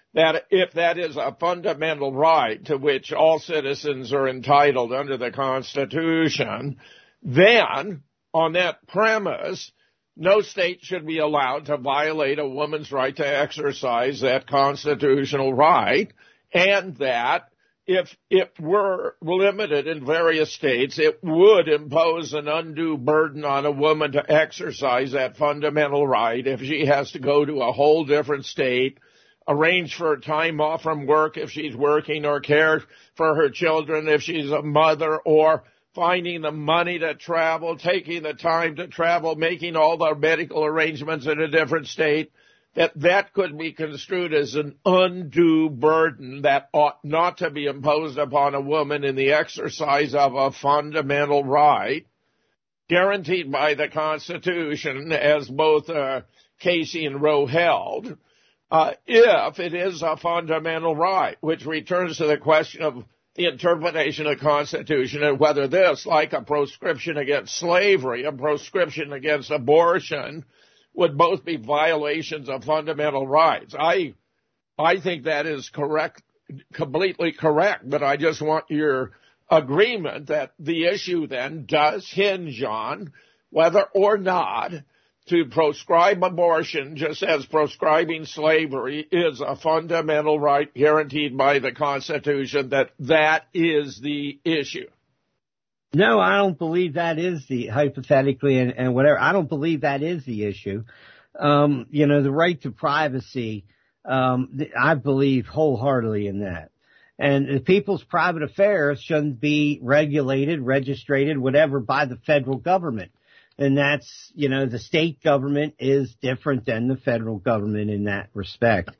that if that is a fundamental right to which all citizens are entitled under the Constitution, then on that premise, no state should be allowed to violate a woman's right to exercise that constitutional right, and that if it were limited in various states, it would impose an undue burden on a woman to exercise that fundamental right if she has to go to a whole different state, arrange for time off from work if she's working, or care for her children if she's a mother, or finding the money to travel, taking the time to travel, making all the medical arrangements in a different state, that could be construed as an undue burden that ought not to be imposed upon a woman in the exercise of a fundamental right guaranteed by the Constitution, as both Casey and Roe held, if it is a fundamental right, which returns to the question of the interpretation of the Constitution and whether this, like a proscription against slavery, a proscription against abortion, would both be violations of fundamental rights. I think that is correct, completely correct, but I just want your agreement that the issue then does hinge on whether or not to proscribe abortion, just as proscribing slavery is a fundamental right guaranteed by the Constitution, that is the issue. No, I don't believe that is the, hypothetically and whatever, I don't believe that is the issue. The right to privacy, I believe wholeheartedly in that. And the people's private affairs shouldn't be regulated, registered, whatever, by the federal government. And that's, the state government is different than the federal government in that respect.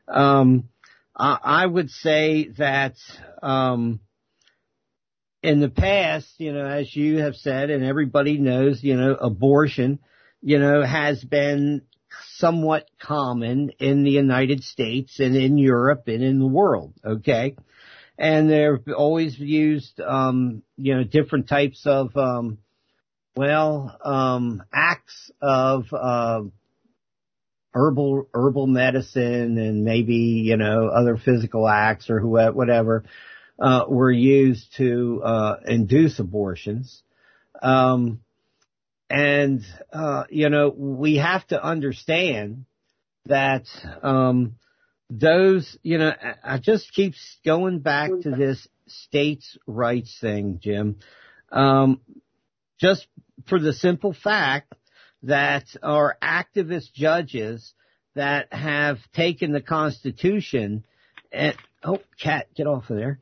I would say that, in the past, as you have said, and everybody knows, abortion, has been somewhat common in the United States and in Europe and in the world, okay? And they've always used, different types of, acts of, herbal medicine and maybe, other physical acts or whatever, were used to, induce abortions. We have to understand that, those, I just keep going back to this states' rights thing, Jim. Just for the simple fact that our activist judges that have taken the Constitution and, cat, get off of there,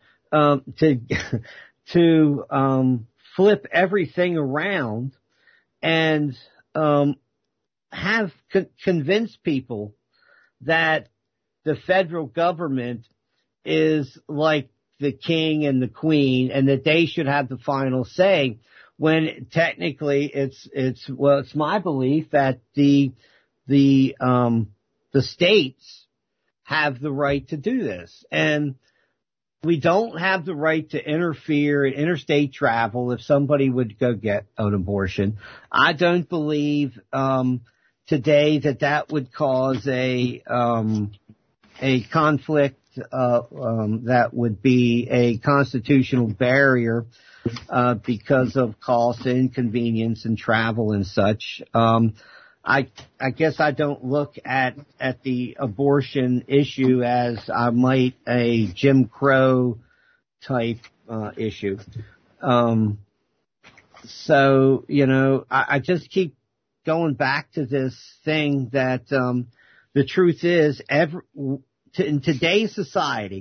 to flip everything around and, have convinced people that the federal government is like the king and the queen and that they should have the final say, when technically it's my belief that the states have the right to do this. And we don't have the right to interfere in interstate travel if somebody would go get an abortion. I don't believe today that would cause a conflict that would be a constitutional barrier because of cost, inconvenience, and travel and such. I guess I don't look at the abortion issue as I might a Jim Crow type issue. So I just keep going back to this thing that the truth is, in today's society,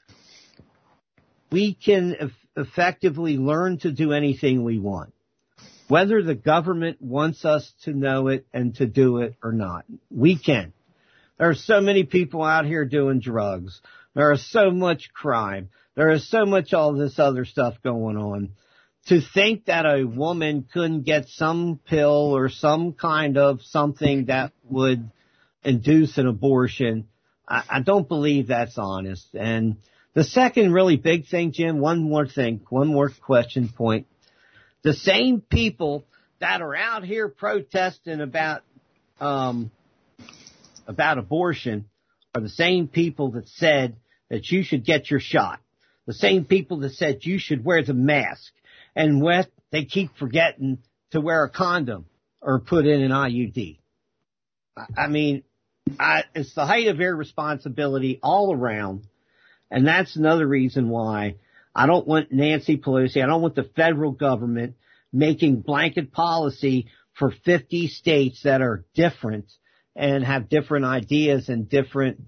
we can effectively learn to do anything we want, whether the government wants us to know it and to do it or not. We can. There are so many people out here doing drugs. There is so much crime. There is so much all this other stuff going on. To think that a woman couldn't get some pill or some kind of something that would induce an abortion, I don't believe that's honest. And the second really big thing, Jim, one more question point. The same people that are out here protesting about abortion are the same people that said that you should get your shot, the same people that said you should wear the mask, and what they keep forgetting to wear a condom or put in an IUD. I mean, it's the height of irresponsibility all around, and that's another reason why I don't want Nancy Pelosi, I don't want the federal government making blanket policy for 50 states that are different and have different ideas and different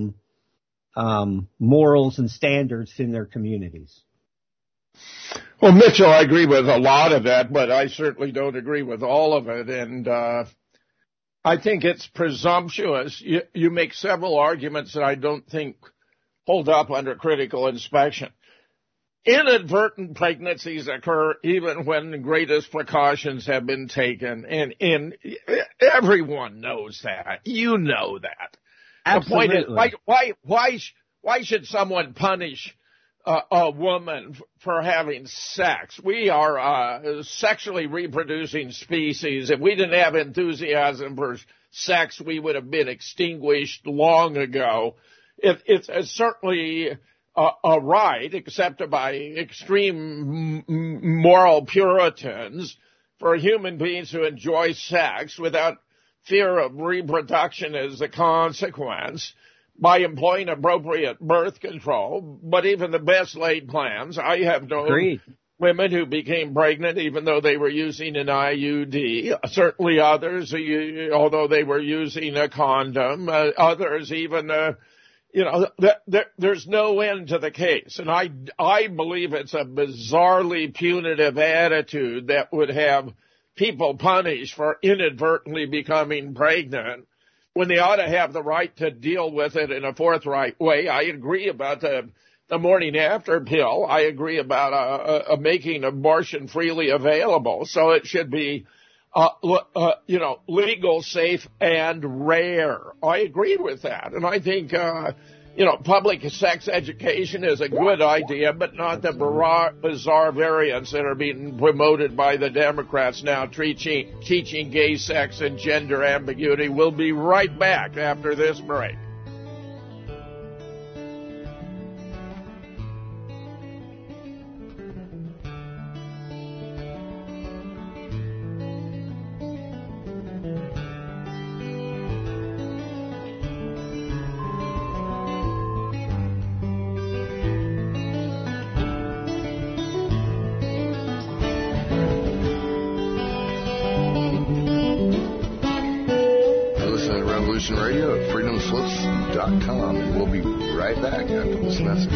morals and standards in their communities. Well, Mitchell, I agree with a lot of that, but I certainly don't agree with all of it. And I think it's presumptuous. You make several arguments that I don't think hold up under critical inspection. Inadvertent pregnancies occur even when the greatest precautions have been taken, and everyone knows that. You know that. Absolutely. The point is, why should someone punish a woman for having sex? We are a sexually reproducing species. If we didn't have enthusiasm for sex, we would have been extinguished long ago. It's certainly a right accepted by extreme moral Puritans for human beings to enjoy sex without fear of reproduction as a consequence by employing appropriate birth control. But even the best laid plans, I have known women who became pregnant even though they were using an IUD, certainly others, although they were using a condom, others even there's no end to the case. And I believe it's a bizarrely punitive attitude that would have people punished for inadvertently becoming pregnant when they ought to have the right to deal with it in a forthright way. I agree about the morning after pill. I agree about making abortion freely available. So it should be legal, safe, and rare. I agree with that. And I think, public sex education is a good idea, but not the bizarre variants that are being promoted by the Democrats now, teaching gay sex and gender ambiguity. We'll be right back after this break. Radio at freedomslips.com, and we'll be right back after this message.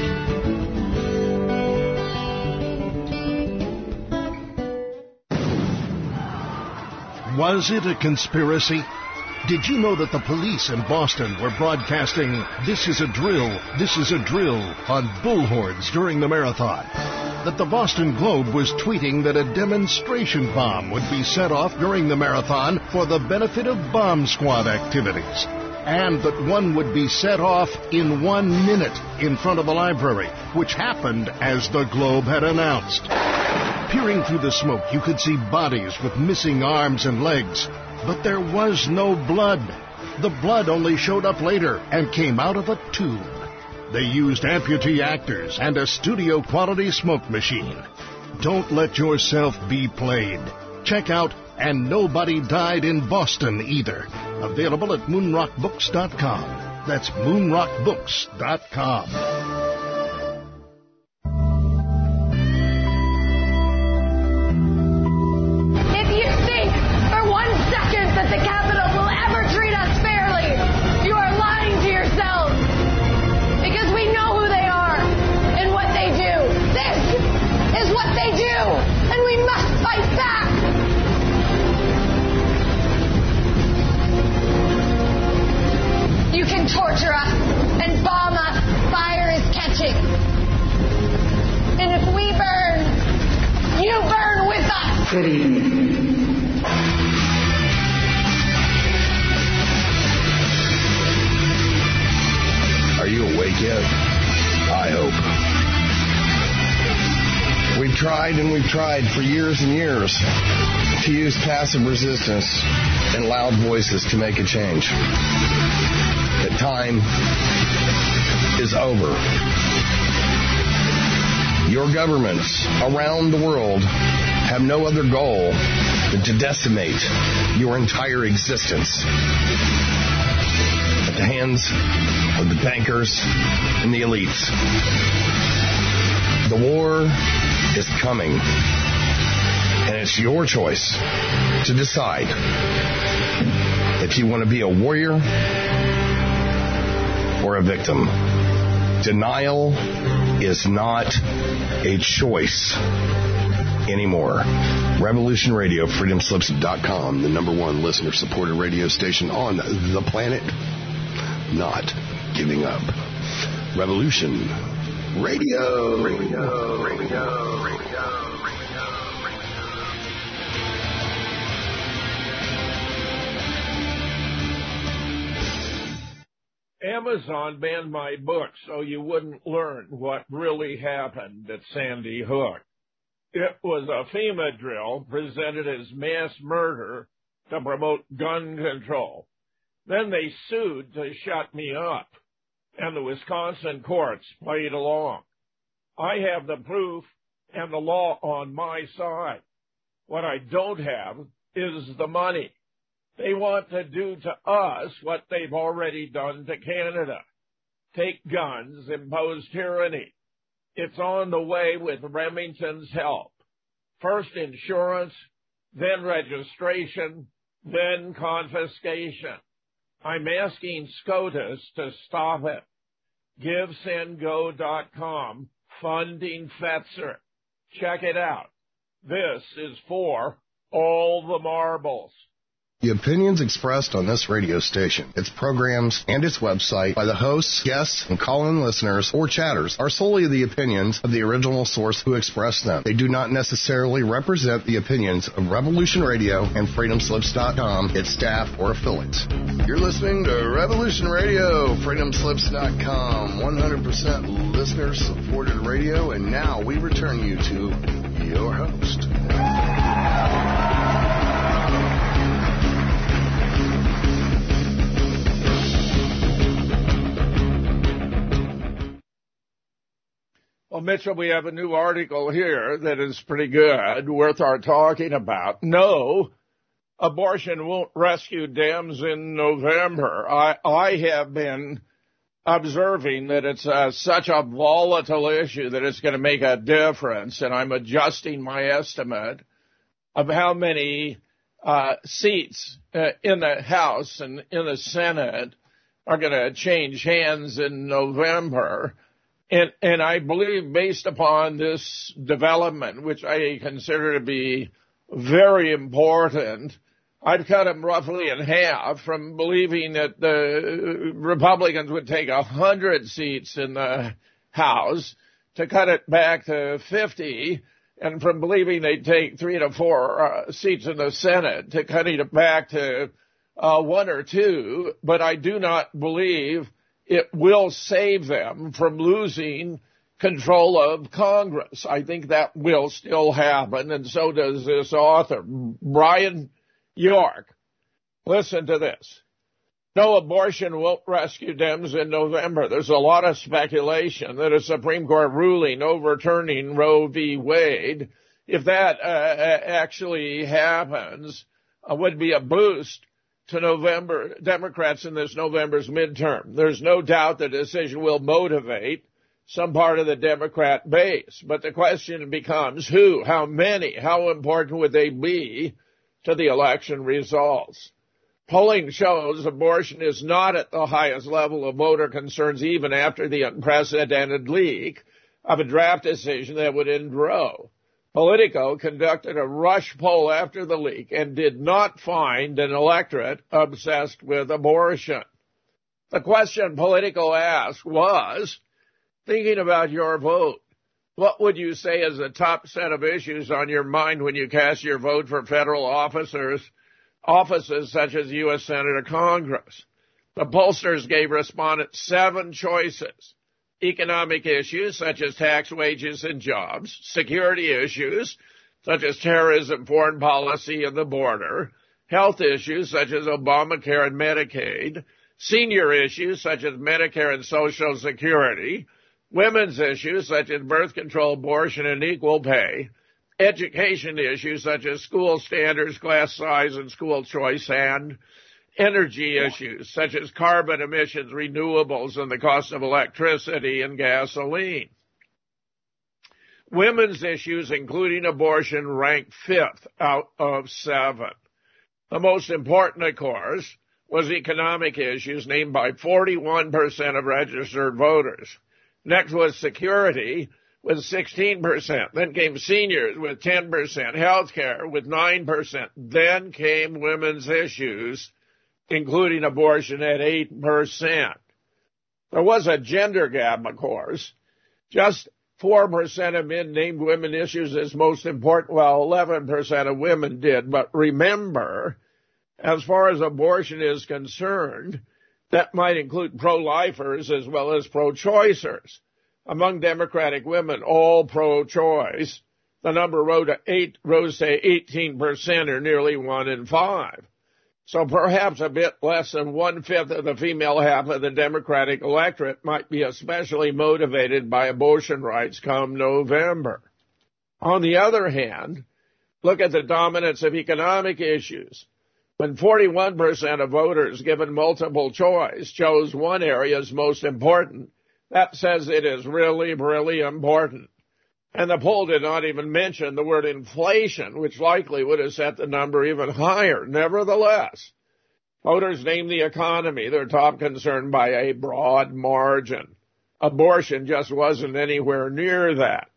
Was it a conspiracy? Did you know that the police in Boston were broadcasting "This is a drill, this is a drill" on bullhorns during the marathon? That the Boston Globe was tweeting that a demonstration bomb would be set off during the marathon for the benefit of bomb squad activities? And that one would be set off in 1 minute in front of a library, which happened as the Globe had announced. Peering through the smoke, you could see bodies with missing arms and legs, but there was no blood. The blood only showed up later and came out of a tube. They used amputee actors and a studio-quality smoke machine. Don't let yourself be played. Check out And Nobody Died in Boston Either. Available at moonrockbooks.com. That's moonrockbooks.com. If you think for 1 second that the Capitol will ever treat us fairly, you are lying to yourselves. Because we know who they are and what they do. This is what they do, and we must fight back. You can torture us and bomb us. Fire is catching. And if we burn, you burn with us. Good evening. Are you awake yet? I hope. We've tried and we've tried for years and years to use passive resistance and loud voices to make a change. that time is over. Your governments around the world have no other goal than to decimate your entire existence at the hands of the bankers and the elites. The war is coming, and it's your choice to decide if you want to be a warrior or a victim. Denial is not a choice anymore. Revolution Radio, freedomslips.com, the number one listener-supported radio station on the planet. Not giving up. Revolution Radio. Amazon banned my book so you wouldn't learn what really happened at Sandy Hook. It was a FEMA drill presented as mass murder to promote gun control. Then they sued to shut me up, and the Wisconsin courts played along. I have the proof and the law on my side. What I don't have is the money. They want to do to us what they've already done to Canada. Take guns, impose tyranny. It's on the way with Remington's help. First insurance, then registration, then confiscation. I'm asking SCOTUS to stop it. GiveSendGo.com, funding Fetzer. Check it out. This is for all the marbles. The opinions expressed on this radio station, its programs, and its website by the hosts, guests, and call-in listeners or chatters are solely the opinions of the original source who expressed them. They do not necessarily represent the opinions of Revolution Radio and freedomslips.com, its staff, or affiliates. You're listening to Revolution Radio, freedomslips.com, 100% listener-supported radio, and now we return you to your host. Well, Mitchell, we have a new article here that is pretty good, worth our talking about. No, abortion won't rescue Dems in November. I have been observing that it's such a volatile issue that it's going to make a difference, and I'm adjusting my estimate of how many seats in the House and in the Senate are going to change hands in November. And I believe, based upon this development, which I consider to be very important, I'd cut them roughly in half from believing that the Republicans would take 100 seats in the House to cut it back to 50, and from believing they'd take 3 to 4 seats in the Senate to cutting it back to 1 or 2. But I do not believe it will save them from losing control of Congress. I think that will still happen, and so does this author, Brian York. Listen to this. No, abortion won't rescue Dems in November. There's a lot of speculation that a Supreme Court ruling overturning Roe v. Wade, if that actually happens, would be a boost to November Democrats in this November's midterm. There's no doubt the decision will motivate some part of the Democrat base. But the question becomes who, how many, how important would they be to the election results? Polling shows abortion is not at the highest level of voter concerns even after the unprecedented leak of a draft decision that would end Roe. Politico conducted a rush poll after the leak and did not find an electorate obsessed with abortion. The question Politico asked was, thinking about your vote, what would you say is the top set of issues on your mind when you cast your vote for federal offices such as U.S. Senate or Congress? The pollsters gave respondents 7 choices. Economic issues such as tax, wages, and jobs, security issues such as terrorism, foreign policy, and the border, health issues such as Obamacare and Medicaid, senior issues such as Medicare and Social Security, women's issues such as birth control, abortion, and equal pay, education issues such as school standards, class size, and school choice, and energy issues such as carbon emissions, renewables, and the cost of electricity and gasoline. Women's issues, including abortion, ranked 5th out of 7. The most important, of course, was economic issues, named by 41% of registered voters. Next was security, with 16%. Then came seniors with 10%, health care with 9%. Then came women's issues, including abortion, at 8%. There was a gender gap, of course. Just 4% of men named women issues as most important, while 11% of women did. But remember, as far as abortion is concerned, that might include pro-lifers as well as pro-choicers. Among Democratic women, all pro-choice, the number rose to 18%, or nearly 1 in 5. So perhaps a bit less than 1/5 of the female half of the Democratic electorate might be especially motivated by abortion rights come November. On the other hand, look at the dominance of economic issues. When 41% of voters given multiple choice chose one area as most important, that says it is really, really important. And the poll did not even mention the word inflation, which likely would have set the number even higher. Nevertheless, voters named the economy their top concern by a broad margin. Abortion just wasn't anywhere near that.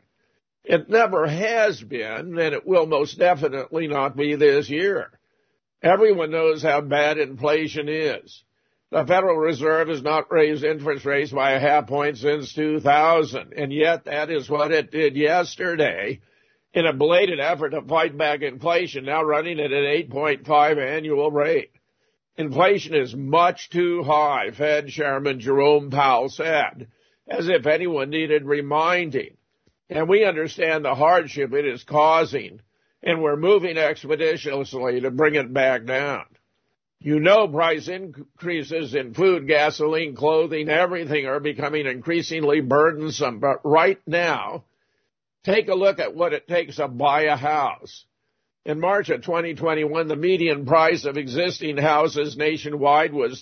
It never has been, and it will most definitely not be this year. Everyone knows how bad inflation is. The Federal Reserve has not raised interest rates by a half point since 2000, and yet that is what it did yesterday in a belated effort to fight back inflation, now running at an 8.5 annual rate. Inflation is much too high, Fed Chairman Jerome Powell said, as if anyone needed reminding. And we understand the hardship it is causing, and we're moving expeditiously to bring it back down. You know, price increases in food, gasoline, clothing, everything are becoming increasingly burdensome. But right now, take a look at what it takes to buy a house. In March of 2021, the median price of existing houses nationwide was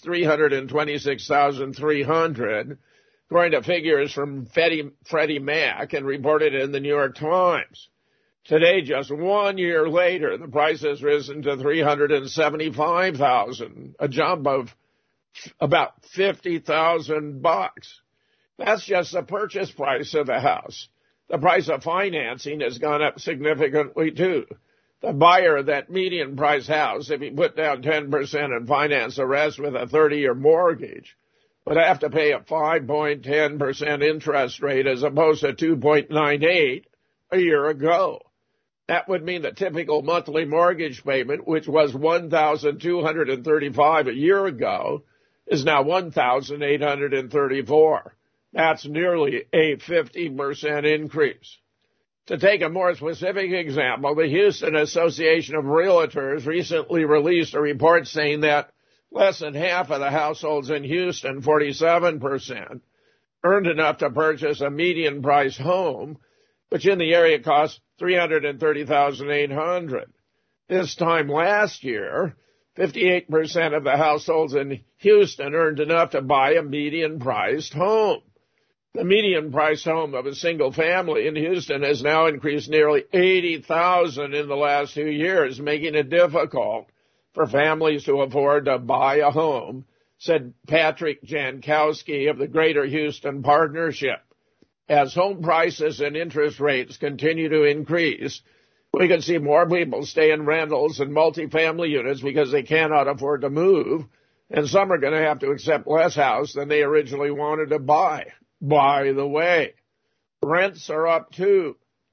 $326,300, according to figures from Freddie Mac, and reported in the New York Times. Today, just 1 year later, the price has risen to $375,000, a jump of about $50,000. That's just the purchase price of the house. The price of financing has gone up significantly, too. The buyer of that median price house, if he put down 10% and finance the rest with a 30-year mortgage, would have to pay a 5.10% interest rate as opposed to 2.98 a year ago. That would mean the typical monthly mortgage payment, which was $1,235 a year ago, is now $1,834. That's nearly a 50% increase. To take a more specific example, the Houston Association of Realtors recently released a report saying that less than half of the households in Houston, 47%, earned enough to purchase a median price home, which in the area costs $330,800. This time last year, 58% of the households in Houston earned enough to buy a median-priced home. The median-priced home of a single family in Houston has now increased nearly $80,000 in the last 2 years, making it difficult for families to afford to buy a home, said Patrick Jankowski of the Greater Houston Partnership. As home prices and interest rates continue to increase, we can see more people stay in rentals and multifamily units because they cannot afford to move, and some are going to have to accept less house than they originally wanted to buy. By the way, rents are up too,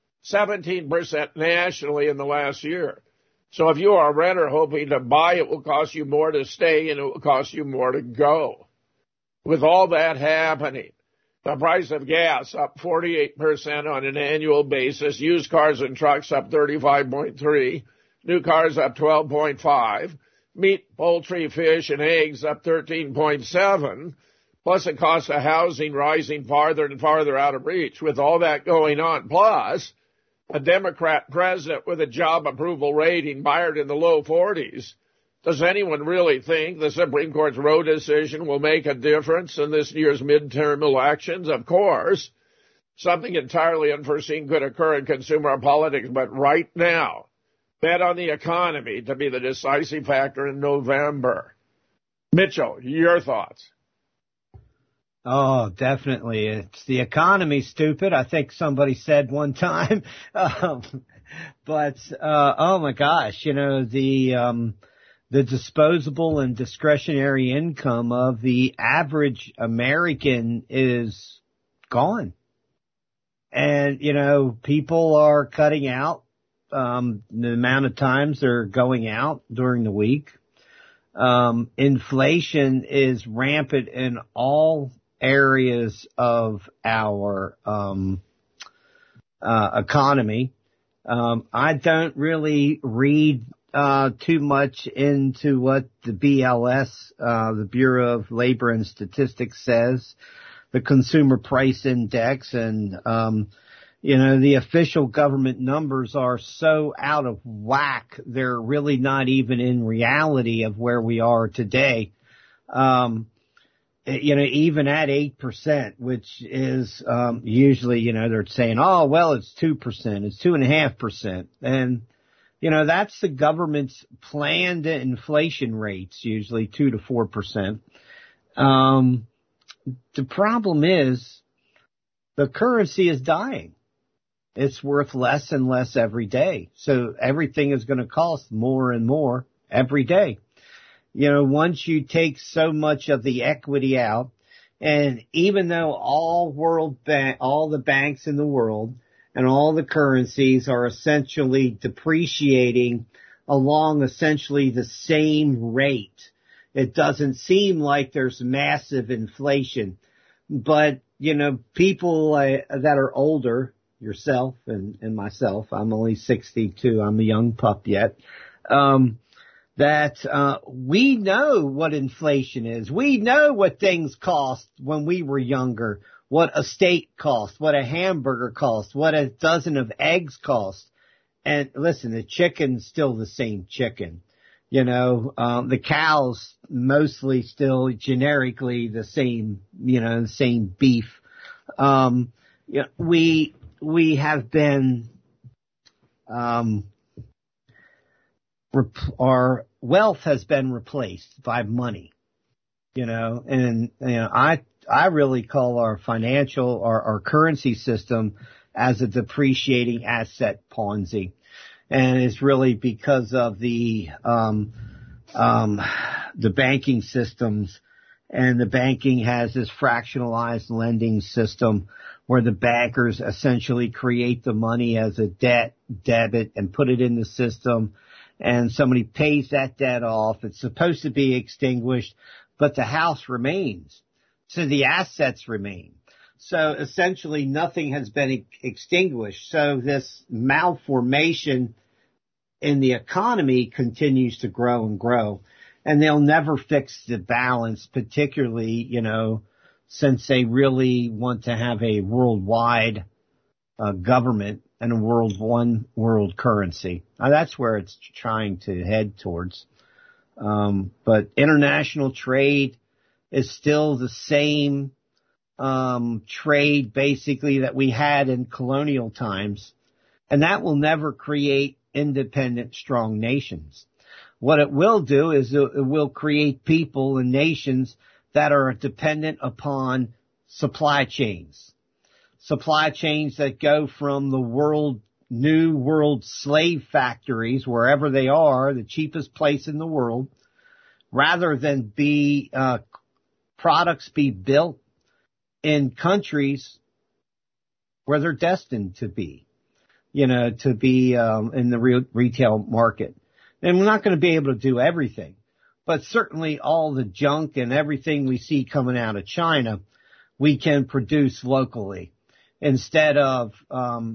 17% nationally in the last year. So if you are a renter hoping to buy, it will cost you more to stay and it will cost you more to go. With all that happening, the price of gas up 48% on an annual basis, used cars and trucks up 35.3%, new cars up 12.5%, meat, poultry, fish, and eggs up 13.7%, plus the cost of housing rising farther and farther out of reach. With all that going on, plus a Democrat president with a job approval rating mired in the low 40s, does anyone really think the Supreme Court's Roe decision will make a difference in this year's midterm elections? Of course, something entirely unforeseen could occur in consumer politics, but right now, bet on the economy to be the decisive factor in November. Mitchell, your thoughts? Oh, definitely. It's the economy, stupid. I think somebody said one time. Oh my gosh, the disposable and discretionary income of the average American is gone. And, people are cutting out, the amount of times they're going out during the week. Inflation is rampant in all areas of our economy. I don't really read too much into what the BLS, the Bureau of Labor and Statistics, says, the Consumer Price Index, and the official government numbers are so out of whack, they're really not even in reality of where we are today. Even at 8%, which is, usually, they're saying, oh, well, it's 2%, it's 2.5%. And, that's the government's planned inflation rates, usually 2 to 4%. The problem is the currency is dying. It's worth less and less every day. So everything is going to cost more and more every day. Once you take so much of the equity out, and even though all the banks in the world and all the currencies are essentially depreciating along essentially the same rate, it doesn't seem like there's massive inflation. But, people that are older, yourself and myself, I'm only 62, I'm a young pup yet, that we know what inflation is. We know what things cost when we were younger, what a steak cost, what a hamburger cost, what a dozen of eggs cost. And listen, the chicken's still the same chicken. The cows mostly still generically the same, the same beef. We have been, our wealth has been replaced by money, I really call our our currency system as a depreciating asset Ponzi. And it's really because of the banking systems, and the banking has this fractionalized lending system where the bankers essentially create the money as a debit, and put it in the system, and somebody pays that debt off. It's supposed to be extinguished, but the house remains. So the assets remain. So essentially nothing has been extinguished. So this malformation in the economy continues to grow and grow. And they'll never fix the balance, particularly, since they really want to have a worldwide government and a one world currency. Now, that's where it's trying to head towards. But international trade is still the same trade basically that we had in colonial times, and that will never create independent, strong nations. What it will do is it will create people and nations that are dependent upon supply chains that go from the new world slave factories, wherever they are, the cheapest place in the world, rather than products be built in countries where they're destined to be, in the retail market. And we're not going to be able to do everything, but certainly all the junk and everything we see coming out of China, we can produce locally instead of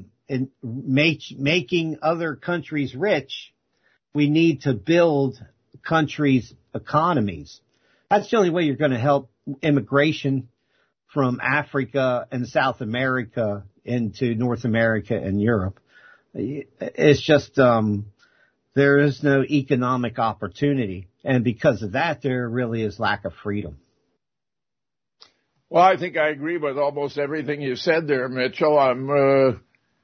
making other countries rich. We need to build countries' economies. That's the only way you're going to help immigration from Africa and South America into North America and Europe. It's just, there is no economic opportunity. And because of that, there really is lack of freedom. Well, I think I agree with almost everything you said there, Mitchell. I'm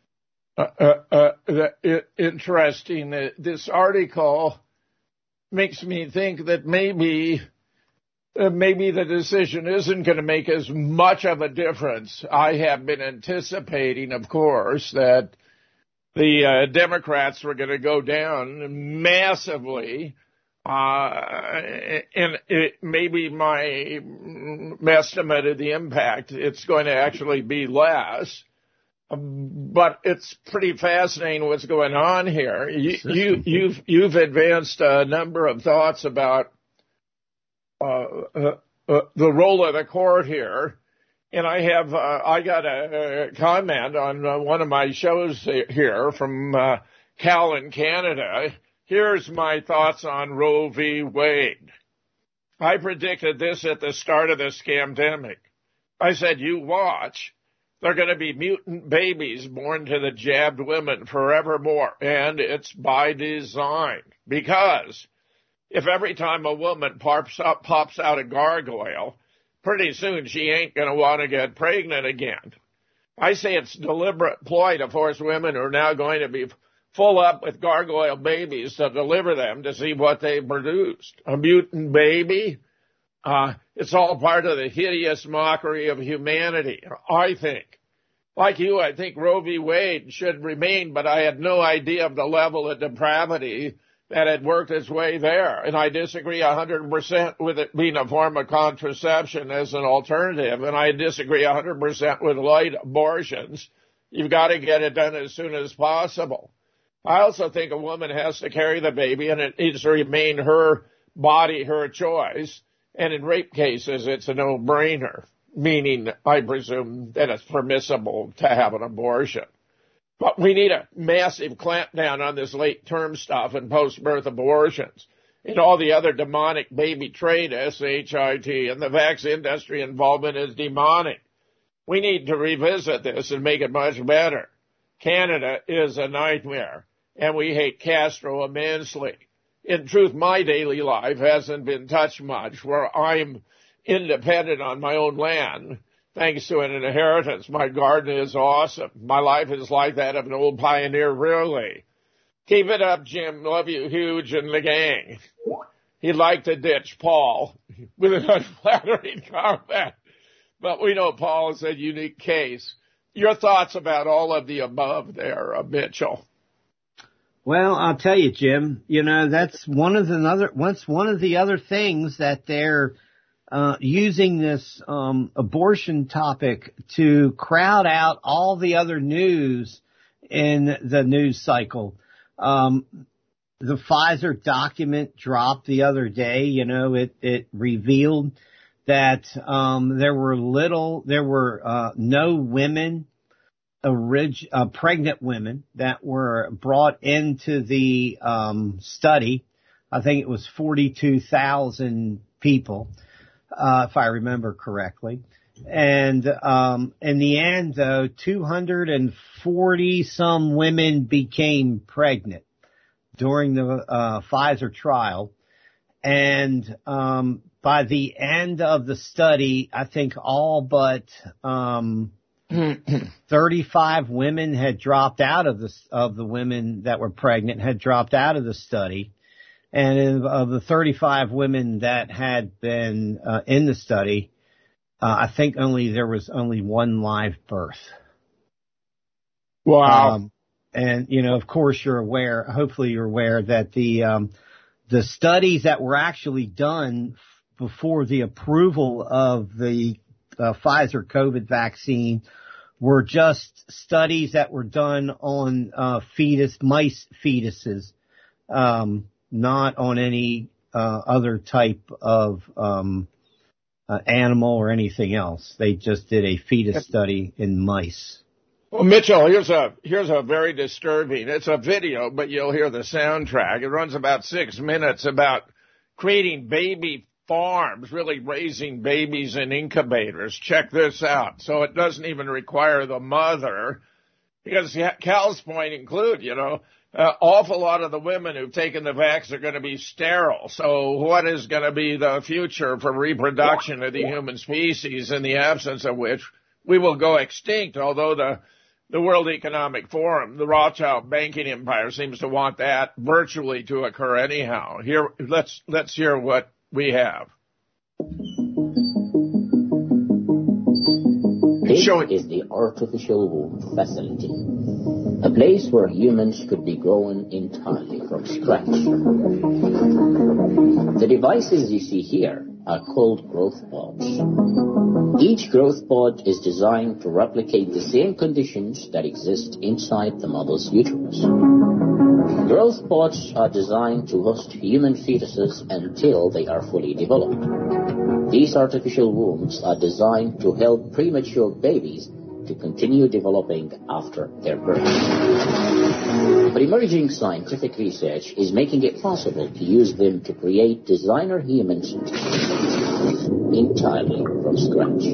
interesting. This article makes me think that maybe the decision isn't going to make as much of a difference. I have been anticipating, of course, that the Democrats were going to go down massively. And maybe my estimate of the impact, it's going to actually be less. But it's pretty fascinating what's going on here. You've advanced a number of thoughts about the role of the court here, and I got a comment on one of my shows here from Cal in Canada. Here's my thoughts on Roe v. Wade. I predicted this at the start of this scamdemic. I said, you watch. They're going to be mutant babies born to the jabbed women forevermore. And it's by design. Because if every time a woman pops out a gargoyle, pretty soon she ain't going to want to get pregnant again. I say it's a deliberate ploy to force women who are now going to be full up with gargoyle babies to deliver them to see what they produced. A mutant baby? It's all part of the hideous mockery of humanity, I think. Like you, I think Roe v. Wade should remain, but I had no idea of the level of depravity that had worked its way there. And I disagree 100% with it being a form of contraception as an alternative, and I disagree 100% with light abortions. You've got to get it done as soon as possible. I also think a woman has to carry the baby, and it needs to remain her body, her choice. And in rape cases, it's a no-brainer, meaning, I presume, that it's permissible to have an abortion. But we need a massive clampdown on this late-term stuff and post-birth abortions and all the other demonic baby trade, SHIT, and the vaccine industry involvement is demonic. We need to revisit this and make it much better. Canada is a nightmare, and we hate Castro immensely. In truth, my daily life hasn't been touched much, where I'm independent on my own land, thanks to an inheritance. My garden is awesome. My life is like that of an old pioneer, really. Keep it up, Jim. Love you huge and the gang. He'd like to ditch Paul with an unflattering comment, but we know Paul is a unique case. Your thoughts about all of the above there, Mitchell? Well, I'll tell you, Jim, that's one of the other things that they're using this abortion topic to crowd out all the other news in the news cycle. The Pfizer document dropped the other day. It revealed that there were no women, pregnant women that were brought into the study. I think it was 42,000 people, if I remember correctly. And in the end, though, 240 some women became pregnant during the Pfizer trial. And by the end of the study, I think all but 35 women had dropped out of the women that were pregnant had dropped out of the study. And of the 35 women that had been in the study, I think there was only one live birth. Wow. And of course hopefully you're aware that the studies that were actually done before the approval of the Pfizer COVID vaccine were just studies that were done on mice fetuses, not on any other type of animal or anything else. They just did a fetus study in mice. Well, Mitchell, here's a very disturbing. It's a video, but you'll hear the soundtrack. It runs about 6 minutes about creating baby farms, really raising babies in incubators. Check this out. So it doesn't even require the mother, because Cal's point include, awful lot of the women who've taken the vax are going to be sterile. So what is going to be the future for reproduction of the human species, in the absence of which we will go extinct? Although the World Economic Forum, the Rothschild banking empire, seems to want that virtually to occur anyhow. Here, let's hear what we have. This is the artificial womb facility, a place where humans could be grown entirely from scratch. The devices you see here are called growth pods. Each growth pod is designed to replicate the same conditions that exist inside the mother's uterus. Growth pods are designed to host human fetuses until they are fully developed. These artificial wombs are designed to help premature babies to continue developing after their birth. But emerging scientific research is making it possible to use them to create designer humans entirely from scratch.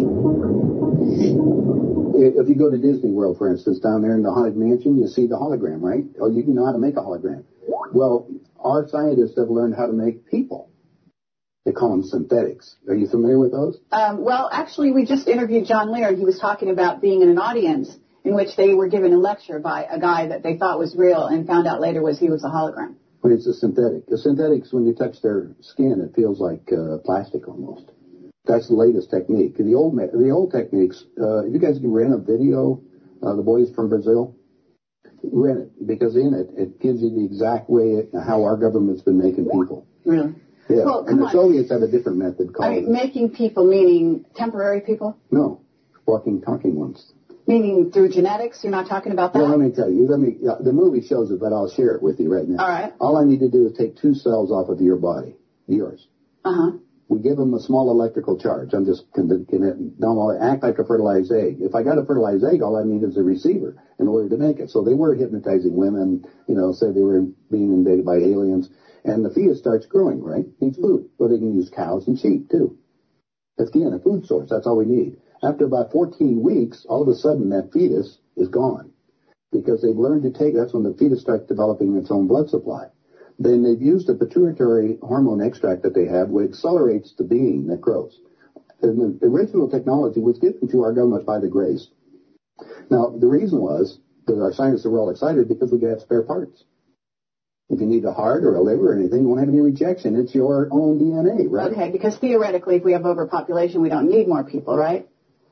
If you go to Disney World, for instance, down there in the Haunted Mansion, you see the hologram, right? Or you know how to make a hologram. Well, our scientists have learned how to make people. They call them synthetics. Are you familiar with those? Well, actually, we just interviewed John Lear, and he was talking about being in an audience in which they were given a lecture by a guy that they thought was real and found out later he was a hologram. But it's a synthetic. The synthetics, when you touch their skin, it feels like plastic almost. That's the latest technique. The old techniques, if you guys can rent a video, the boys from Brazil, rent it, because in it gives you the exact way how our government's been making people. Really? Yeah, well, and the Soviets had a different method called... making people meaning temporary people? No, walking, talking ones. Meaning through genetics? You're not talking about that? Well, let me tell you. The movie shows it, but I'll share it with you right now. All right. All I need to do is take 2 cells off of your body, yours. Uh-huh. We give them a small electrical charge. I'm just going to act like a fertilized egg. If I got a fertilized egg, all I need is a receiver in order to make it. So they were hypnotizing women, said they were being invaded by aliens. And the fetus starts growing, right? Needs food. Well, they can use cows and sheep, too. That's, again, a food source. That's all we need. After about 14 weeks, all of a sudden, that fetus is gone. Because they've learned to take, that's when the fetus starts developing its own blood supply. Then they've used a pituitary hormone extract that they have, which accelerates the being that grows. And the original technology was given to our government by the Grays. Now, the reason was that our scientists were all excited because we could have spare parts. If you need a heart or a liver or anything, you won't have any rejection. It's your own DNA, right? Okay, because theoretically, if we have overpopulation, we don't need more people, right?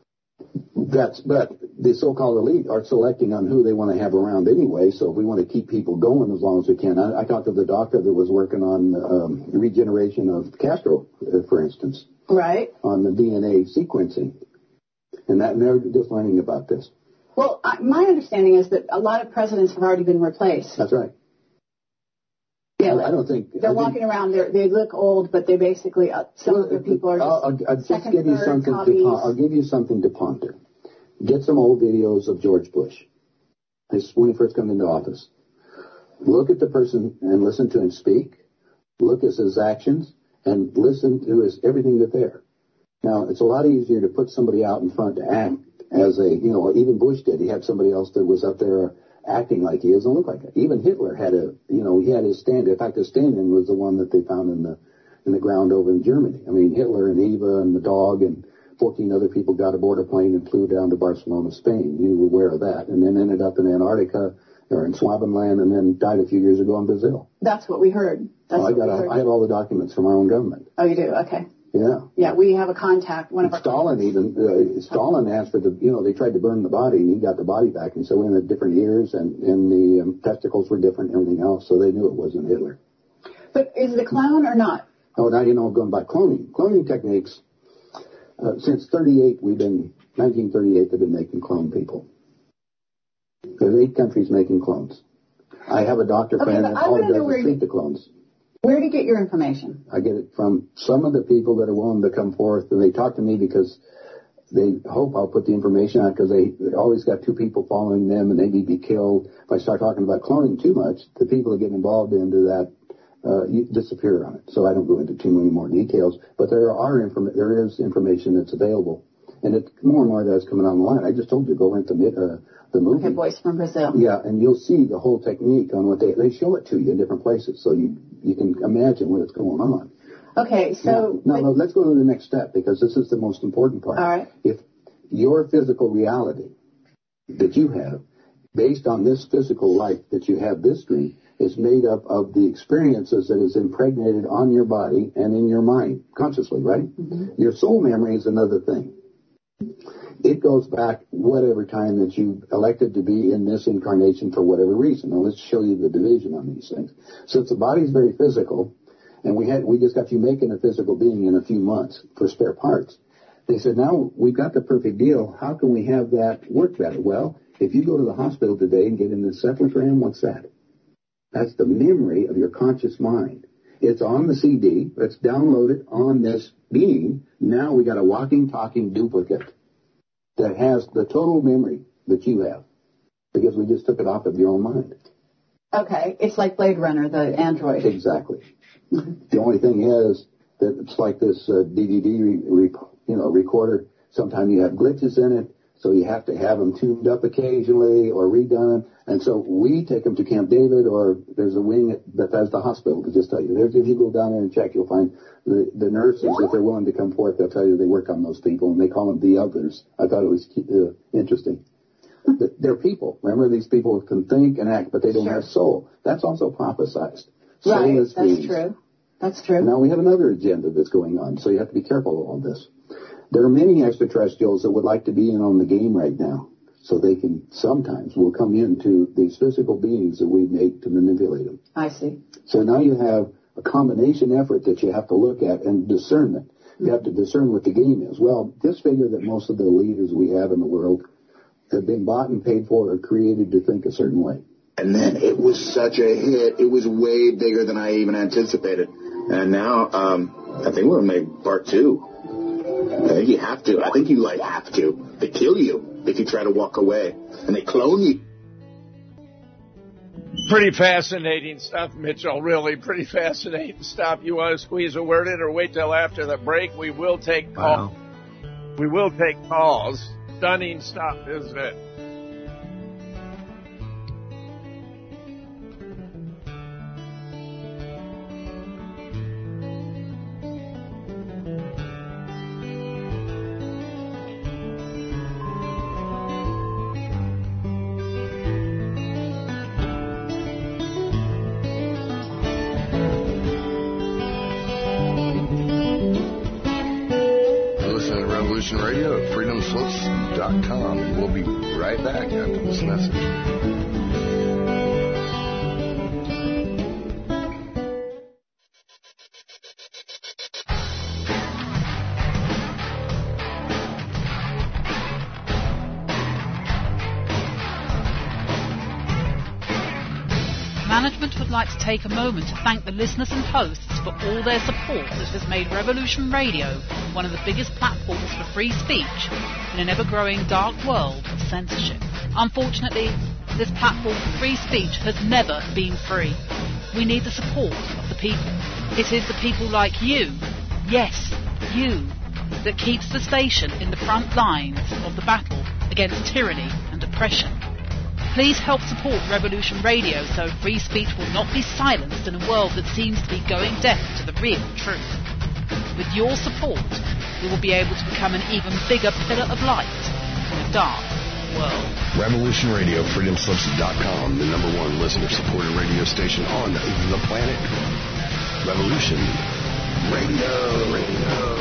But the so-called elite are selecting on who they want to have around anyway, so we want to keep people going as long as we can. I talked to the doctor that was working on regeneration of Castro, for instance. Right. On the DNA sequencing. And they're just learning about this. Well, my understanding is that a lot of presidents have already been replaced. That's right. Yeah, I don't think... They're walking around, they look old, but they basically, some of the people are just I'll give you something to ponder. Get some old videos of George Bush. When he first came into office. Look at the person and listen to him speak. Look at his actions and listen to everything that's there. Now, it's a lot easier to put somebody out in front to act as even Bush did. He had somebody else that was up there acting like he is and look like it. Even Hitler had he had his stand. In fact, his stand-in was the one that they found in the ground over in Germany. I mean, Hitler and Eva and the dog and 14 other people got aboard a plane and flew down to Barcelona, Spain. You were aware of that. And then ended up in Antarctica or in Swabenland and then died a few years ago in Brazil. That's what we heard. I have all the documents from our own government. Oh, you do? Okay. Yeah. Yeah, we have a contact. Stalin asked for they tried to burn the body, and he got the body back, and so we had different years, and the testicles were different and everything else, so they knew it wasn't Hitler. But is it a clone or not? Oh, now going by cloning. Cloning techniques, since 1938, they've been making clone people. There's 8 countries making clones. I have a doctor friend that all does is treat the clones. Where do you get your information? I get it from some of the people that are willing to come forth, and they talk to me because they hope I'll put the information out because they always got 2 people following them and they need to be killed. If I start talking about cloning too much, the people that get involved into that disappear on it. So I don't go into too many more details, but there is information that's available, and it more and more that's coming online. I just told you, go rent the movie. Okay, Boys from Brazil. Yeah, and you'll see the whole technique on what they show it to you in different places, so you can imagine what's going on. Okay, so... Now, let's go to the next step, because this is the most important part. All right. If your physical reality that you have, based on this physical life that you have, this dream, is made up of the experiences that is impregnated on your body and in your mind, consciously, right? Mm-hmm. Your soul memory is another thing. It goes back whatever time that you elected to be in this incarnation for whatever reason. Now, let's show you the division on these things. Since the body is very physical, and we just got you making a physical being in a few months for spare parts, they said, now we've got the perfect deal. How can we have that work better? Well, if you go to the hospital today and get an encephalogram, what's that? That's the memory of your conscious mind. It's on the CD. It's downloaded on this being. Now we got a walking, talking duplicate that has the total memory that you have, because we just took it off of your own mind. Okay, it's like Blade Runner, the android. Exactly. Mm-hmm. The only thing is that it's like this DVD recorder. Sometimes you have glitches in it, so you have to have them tuned up occasionally or redone. And so we take them to Camp David, or there's a wing at Bethesda Hospital to just tell you. If you go down there and check, you'll find the nurses, if they're willing to come forth, they'll tell you they work on those people, and they call them the others. I thought it was interesting. They're people. Remember, these people can think and act, but they don't have soul. That's also prophesized. Right, that's true. That's true. Now, we have another agenda that's going on, so you have to be careful of all this. There are many extraterrestrials that would like to be in on the game right now, so they can sometimes will come into these physical beings that we make to manipulate them. I see. So now you have a combination effort that you have to look at, and discernment. You have to discern what the game is. Well, just figure that most of the leaders we have in the world have been bought and paid for or created to think a certain way. And then it was such a hit. It was way bigger than I even anticipated. And now, I think we're going to make part 2. I think you have to. I think you, have to. They kill you if you try to walk away. And they clone you. Pretty fascinating stuff, Mitchell. Really pretty fascinating stuff. You want to squeeze a word in or wait till after the break? We will take calls. Wow. We will take calls. Stunning stuff, isn't it? Radio at freedomslips.com, and we'll be right back after this message. Management would like to take a moment to thank the listeners and hosts for all their support that has made Revolution Radio one of the biggest platforms for free speech in an ever-growing dark world of censorship. Unfortunately, this platform for free speech has never been free. We need the support of the people. It is the people like you, yes, you, that keeps the station in the front lines of the battle against tyranny and oppression. Please help support Revolution Radio so free speech will not be silenced in a world that seems to be going deaf to the real truth. With your support, we will be able to become an even bigger pillar of light in a dark world. Revolution Radio, freedomslips.com, the #1 listener-supported radio station on the planet. Revolution Radio.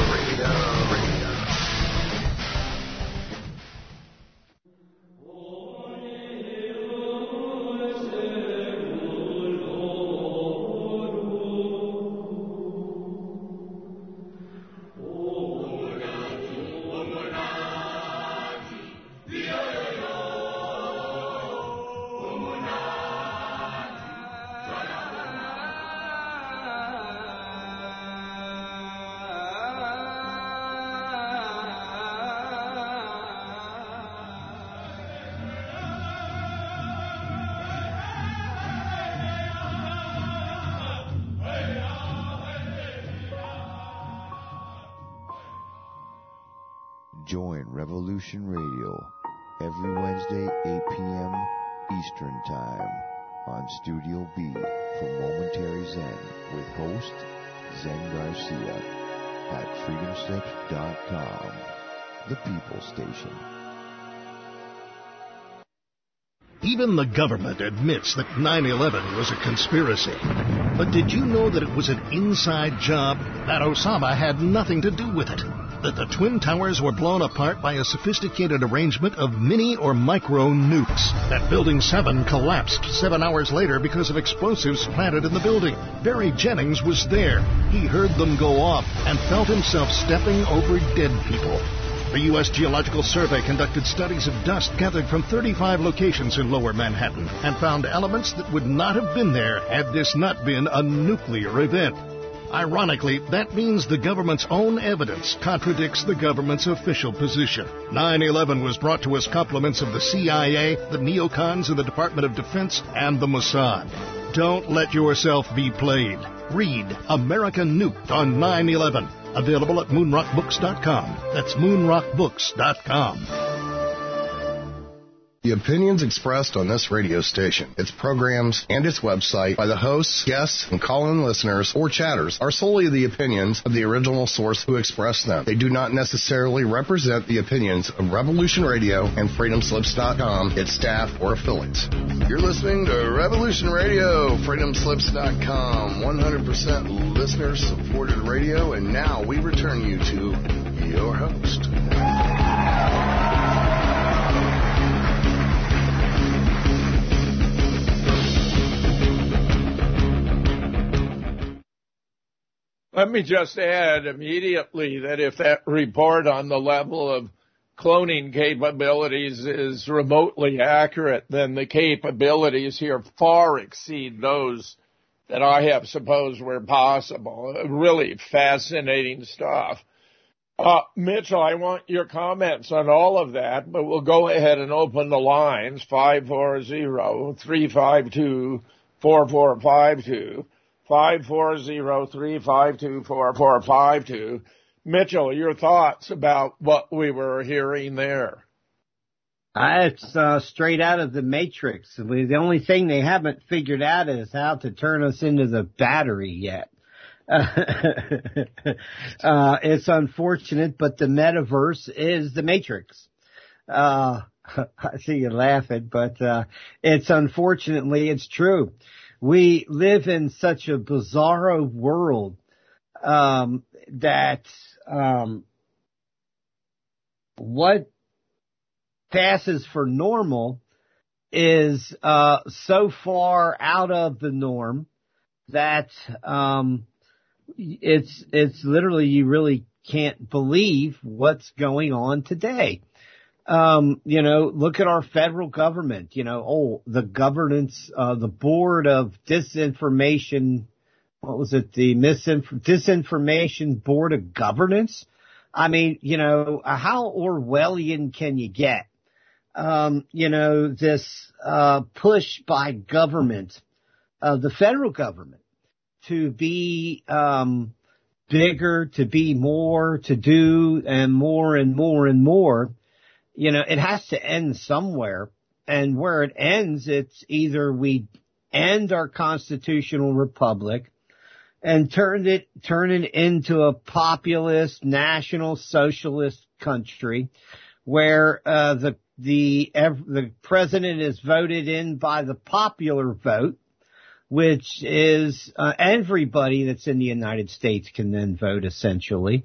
Join Revolution Radio every Wednesday, 8 p.m. Eastern Time on Studio B for Momentary Zen with host Zen Garcia at freedomslips.com, the People Station. Even the government admits that 9/11 was a conspiracy. But did you know that it was an inside job, that Osama had nothing to do with it? That the Twin Towers were blown apart by a sophisticated arrangement of mini or micro nukes? That Building 7 collapsed 7 hours later because of explosives planted in the building. Barry Jennings was there. He heard them go off and felt himself stepping over dead people. The U.S. Geological Survey conducted studies of dust gathered from 35 locations in Lower Manhattan and found elements that would not have been there had this not been a nuclear event. Ironically, that means the government's own evidence contradicts the government's official position. 9/11 was brought to us compliments of the CIA, the neocons in the Department of Defense, and the Mossad. Don't let yourself be played. Read America Nuked on 9/11. Available at moonrockbooks.com. That's moonrockbooks.com. The opinions expressed on this radio station, its programs, and its website by the hosts, guests, and call-in listeners or chatters are solely the opinions of the original source who expressed them. They do not necessarily represent the opinions of Revolution Radio and freedomslips.com, its staff, or affiliates. You're listening to Revolution Radio, freedomslips.com, 100% listener-supported radio, and now we return you to your host. Let me just add immediately that if that report on the level of cloning capabilities is remotely accurate, then the capabilities here far exceed those that I have supposed were possible. Really fascinating stuff. Mitchell, I want your comments on all of that, but we'll go ahead and open the lines, 540-352-4452. 540-352-4452. Mitchell, your thoughts about what we were hearing there? It's straight out of the Matrix. The only thing they haven't figured out is how to turn us into the battery yet. It's unfortunate, but the metaverse is the Matrix. I see you laughing, but it's true. We live in such a bizarro world that what passes for normal is so far out of the norm that it's literally, you really can't believe what's going on today. Look at our federal government, the governance, the board of disinformation. What was it? The disinformation board of governance. I mean, how Orwellian can you get? This, push by government, the federal government to be, bigger, to be more, to do and more and more and more. It has to end somewhere, and where it ends, it's either we end our constitutional republic and turn it into a populist national socialist country where the president is voted in by the popular vote, which is everybody that's in the United States can then vote essentially.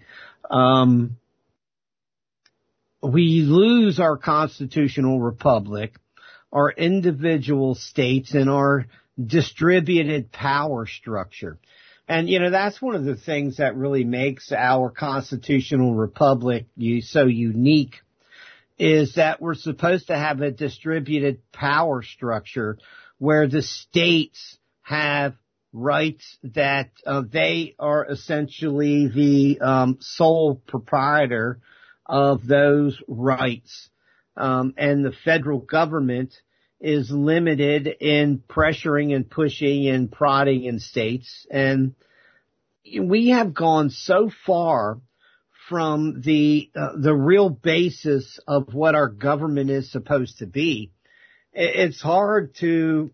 We lose our constitutional republic, our individual states, and our distributed power structure. And, that's one of the things that really makes our constitutional republic so unique, is that we're supposed to have a distributed power structure where the states have rights that they are essentially the sole proprietor of those rights. And the federal government is limited in pressuring and pushing and prodding in states. And we have gone so far from the real basis of what our government is supposed to be. It's hard to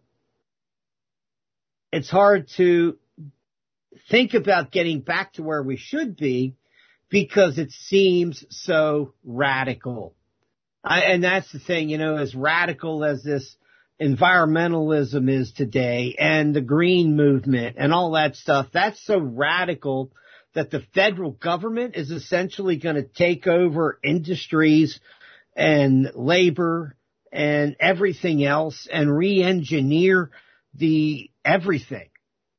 think about getting back to where we should be because it seems so radical. And that's the thing, as radical as this environmentalism is today and the green movement and all that stuff, that's so radical that the federal government is essentially going to take over industries and labor and everything else and re-engineer the everything.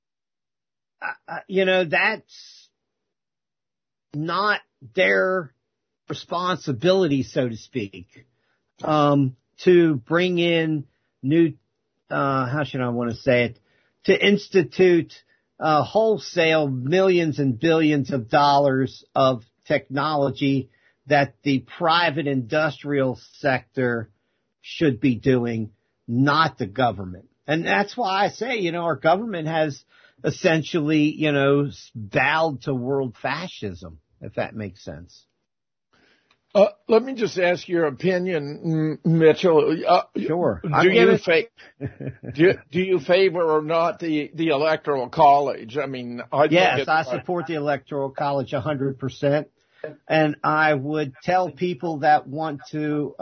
That's not their responsibility, so to speak, to bring in new, how should I want to say it, to institute wholesale millions and billions of dollars of technology that the private industrial sector should be doing, not the government. And that's why I say, our government has essentially, bowed to world fascism, if that makes sense. Let me just ask your opinion, Mitchell. Sure. Do you favor or not the Electoral College? I mean, I support the Electoral College 100%. And I would tell people that want to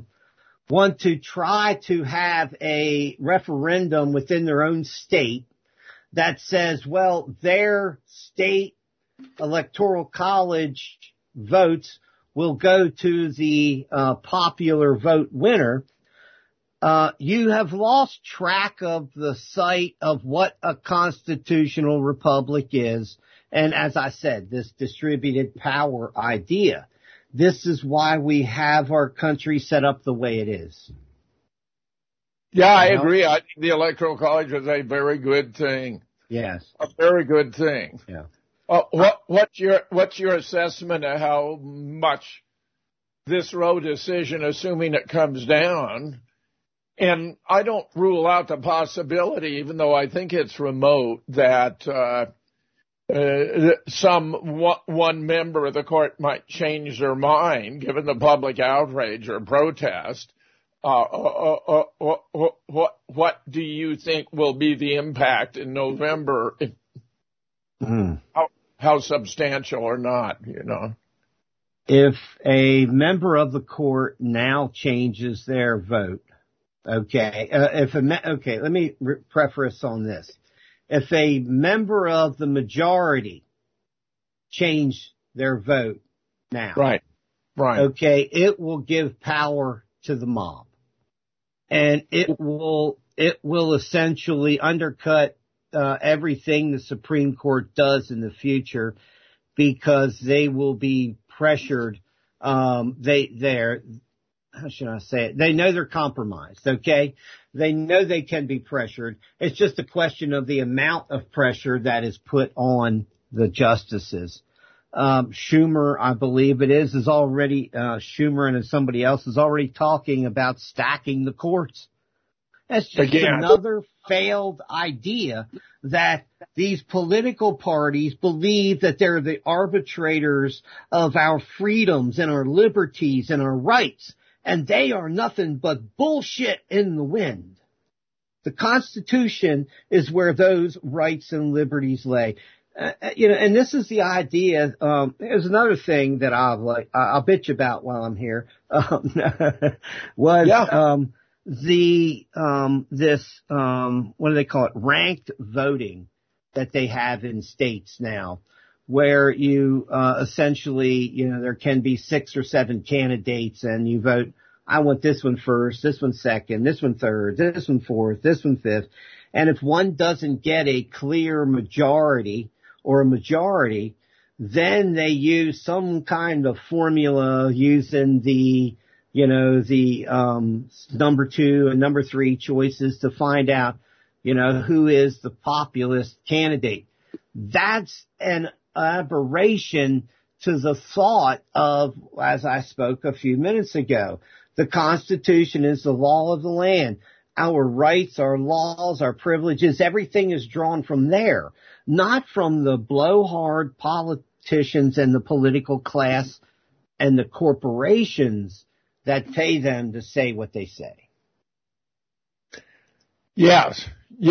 try to have a referendum within their own state that says, well, their state Electoral College votes will go to the popular vote winner. You have lost track of the sight of what a constitutional republic is. And as I said, this distributed power idea. This is why we have our country set up the way it is. Yeah, I agree. I think the Electoral College is a very good thing. Yes. A very good thing. Yeah. What's your assessment of how much this Roe decision, assuming it comes down, and I don't rule out the possibility, even though I think it's remote, that one member of the court might change their mind, given the public outrage or protest. What do you think will be the impact in November? How substantial or not, If a member of the court now changes their vote, let me preface on this. If a member of the majority change their vote now, right, it will give power to the mob, and it will essentially undercut everything the Supreme Court does in the future, because they will be pressured. How should I say it? They know they're compromised, okay? They know they can be pressured. It's just a question of the amount of pressure that is put on the justices. Schumer, I believe it is already, Schumer and somebody else is already talking about stacking the courts. That's just another failed idea that these political parties believe that they're the arbitrators of our freedoms and our liberties and our rights, and they are nothing but bullshit in the wind. The Constitution is where those rights and liberties lay. And this is the idea. There's another thing that I'll bitch about while I'm here. What do they call it? Ranked voting that they have in states now, where you, essentially, there can be 6 or 7 candidates and you vote, I want this one first, this one second, this one third, this one fourth, this one fifth. And if one doesn't get a clear majority or a majority, then they use some kind of formula using the number 2 and number 3 choices to find out, who is the populist candidate. That's an aberration to the thought of, as I spoke a few minutes ago, the Constitution is the law of the land. Our rights, our laws, our privileges, everything is drawn from there, not from the blowhard politicians and the political class and the corporations that pay them to say what they say. Yes.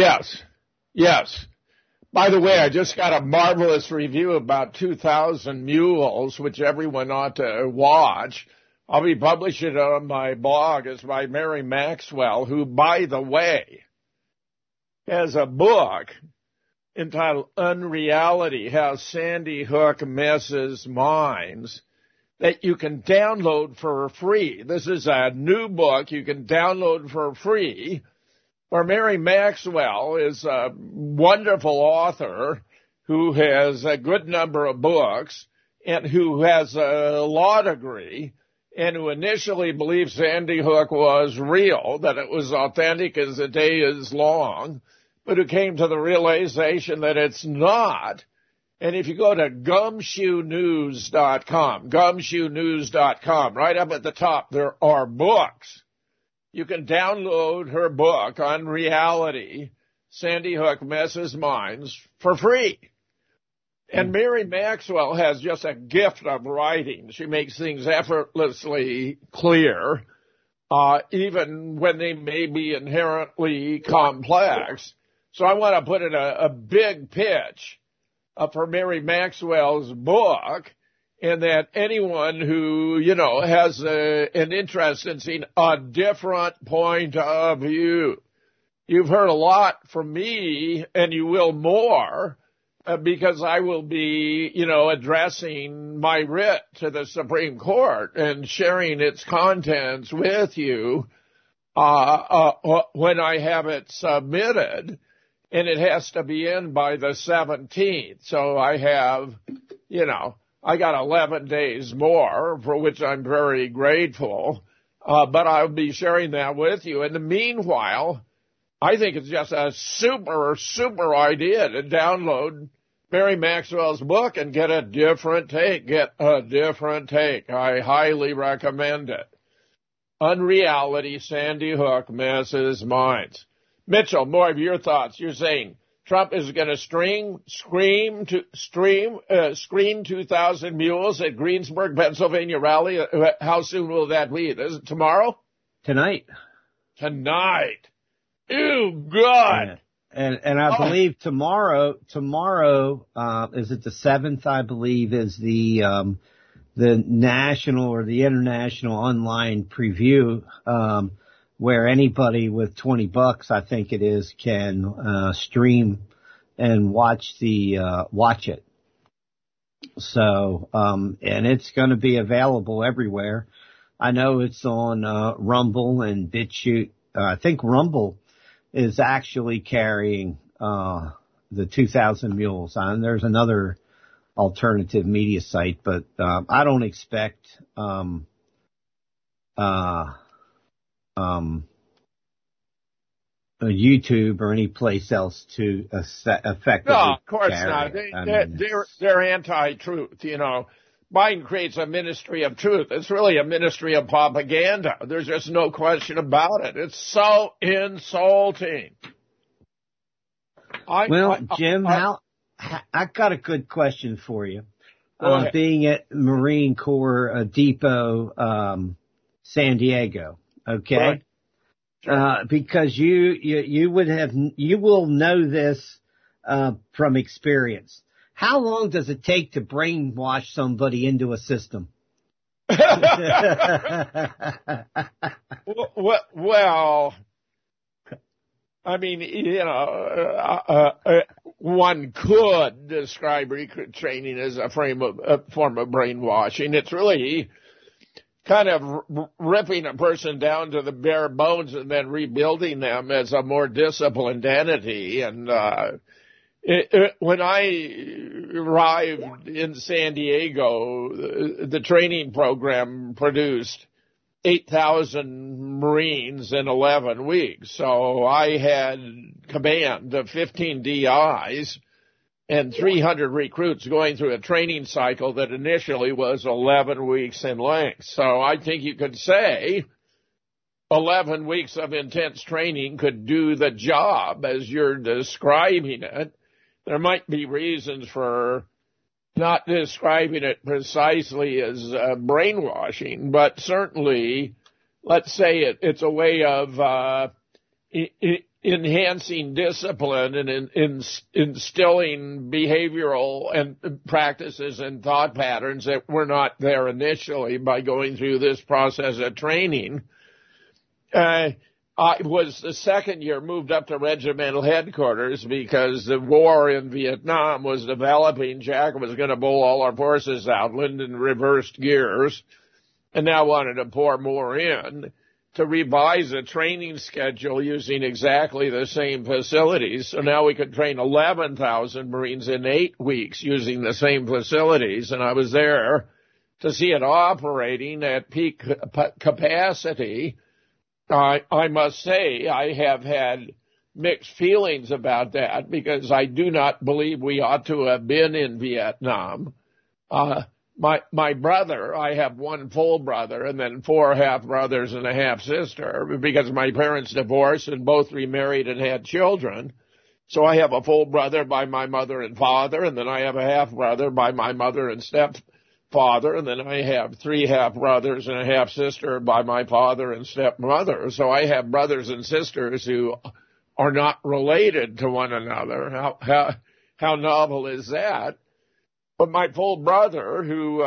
By the way, I just got a marvelous review about 2,000 Mules, which everyone ought to watch. I'll be publishing it on my blog. It's by Mary Maxwell, who, by the way, has a book entitled Unreality, How Sandy Hook Messes Minds, that you can download for free. This is a new book you can download for free, where Mary Maxwell is a wonderful author who has a good number of books and who has a law degree and who initially believed Sandy Hook was real, that it was authentic as the day is long, but who came to the realization that it's not. And if you go to gumshoenews.com, right up at the top, there are books. You can download her book on reality, Sandy Hook Messes Minds, for free. And Mary Maxwell has just a gift of writing. She makes things effortlessly clear, even when they may be inherently complex. So I want to put in a big pitch for Mary Maxwell's book, and that anyone who, has an interest in seeing a different point of view. You've heard a lot from me, and you will more, because I will be, addressing my writ to the Supreme Court and sharing its contents with you when I have it submitted. And it has to be in by the 17th. So I have, I got 11 days more, for which I'm very grateful. But I'll be sharing that with you. In the meanwhile, I think it's just a super, super idea to download Mary Maxwell's book and get a different take. I highly recommend it. Unreality, Sandy Hook Messes Minds. Mitchell, more of your thoughts. You're saying Trump is going to scream 2,000 mules at Greensburg, Pennsylvania rally. How soon will that be? Is it tomorrow? Tonight. Ew, God. And I believe tomorrow, is it the 7th, I believe, is the national or the international online preview, where anybody with $20, I think it is, can stream and watch it. So, and it's going to be available everywhere. I know it's on Rumble and BitChute. I think Rumble is actually carrying the 2,000 Mules. And there's another alternative media site, but I don't expect YouTube or any place else to effectively. No, of course carry not. They're anti-truth. Biden creates a ministry of truth. It's really a ministry of propaganda. There's just no question about it. It's so insulting. Jim, I've got a good question for you. Being at Marine Corps Depot, San Diego, okay? Right. Sure. Because you will know this from experience. How long does it take to brainwash somebody into a system? Well, I mean, one could describe recruit training as a form of brainwashing. It's really kind of ripping a person down to the bare bones and then rebuilding them as a more disciplined entity. And when I arrived in San Diego, the training program produced 8,000 Marines in 11 weeks. So I had command of 15 DIs and 300 recruits going through a training cycle that initially was 11 weeks in length. So I think you could say 11 weeks of intense training could do the job as you're describing it. There might be reasons for not describing it precisely as brainwashing, but certainly, let's say it's a way of enhancing discipline and instilling behavioral and practices and thought patterns that were not there initially by going through this process of training. I was the second year moved up to regimental headquarters because the war in Vietnam was developing. Jack was going to blow all our forces out. Lyndon reversed gears and now wanted to pour more in to revise a training schedule using exactly the same facilities. So now we could train 11,000 Marines in 8 weeks using the same facilities. And I was there to see it operating at peak capacity. I must say I have had mixed feelings about that because I do not believe we ought to have been in Vietnam. My brother, I have one full brother and then 4 half brothers and a half sister because my parents divorced and both remarried and had children. So I have a full brother by my mother and father, and then I have a half brother by my mother and stepfather, and then I have 3 half brothers and a half sister by my father and stepmother. So I have brothers and sisters who are not related to one another. How novel is that? But my full brother, who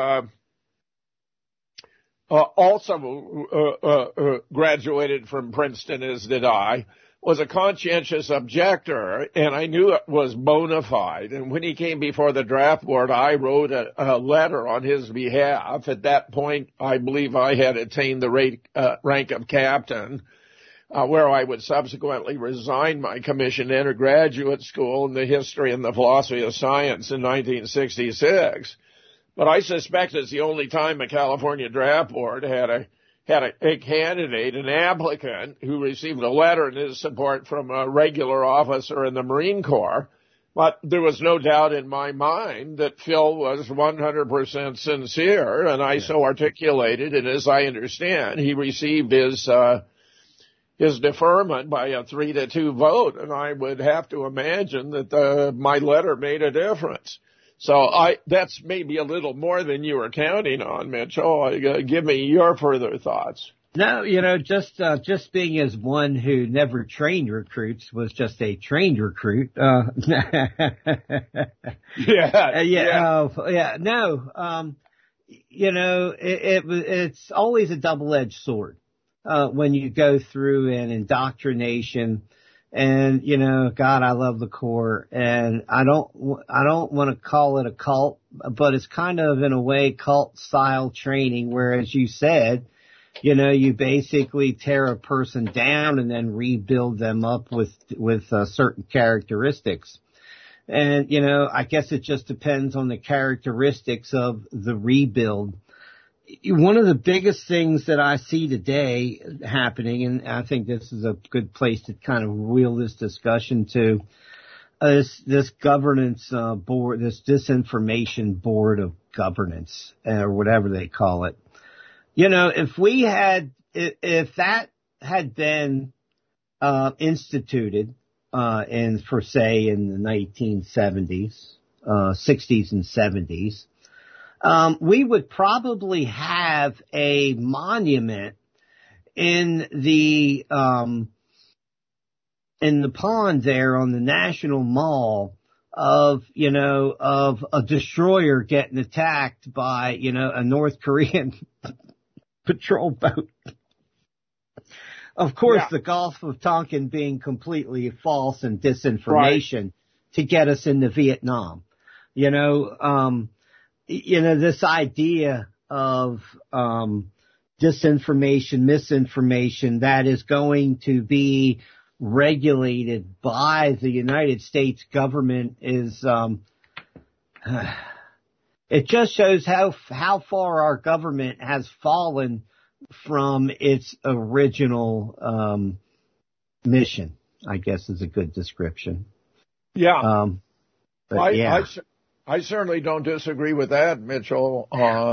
also graduated from Princeton, as did I, was a conscientious objector, and I knew it was bona fide. And when he came before the draft board, I wrote a letter on his behalf. At that point, I believe I had attained the rank of captain, where I would subsequently resign my commission to enter graduate school in the history and the philosophy of science in 1966. But I suspect it's the only time a California draft board had a candidate, an applicant, who received a letter in his support from a regular officer in the Marine Corps. But there was no doubt in my mind that Phil was 100% sincere, and I so articulated, and as I understand, he received his deferment by a 3-2 vote, and I would have to imagine that my letter made a difference. So that's maybe a little more than you were counting on, Mitchell. Give me your further thoughts. No, just being as one who never trained recruits was just a trained recruit. It's always a double-edged sword. When you go through an indoctrination, and God, I love the Corps, and I don't want to call it a cult, but it's kind of in a way cult style training, where, as you said, you basically tear a person down and then rebuild them up with certain characteristics. And I guess it just depends on the characteristics of the rebuild. One of the biggest things that I see today happening, and I think this is a good place to kind of wheel this discussion to, this governance board, this disinformation board of governance, or whatever they call it. If that had been instituted in the 1970s, 60s and 70s, we would probably have a monument in the pond there on the National Mall of a destroyer getting attacked by, a North Korean patrol boat. Of course, the Gulf of Tonkin being completely false and disinformation to get us into Vietnam. This idea of disinformation, misinformation that is going to be regulated by the United States government is it just shows how far our government has fallen from its original mission, I guess is a good description. Yeah. I certainly don't disagree with that, Mitchell.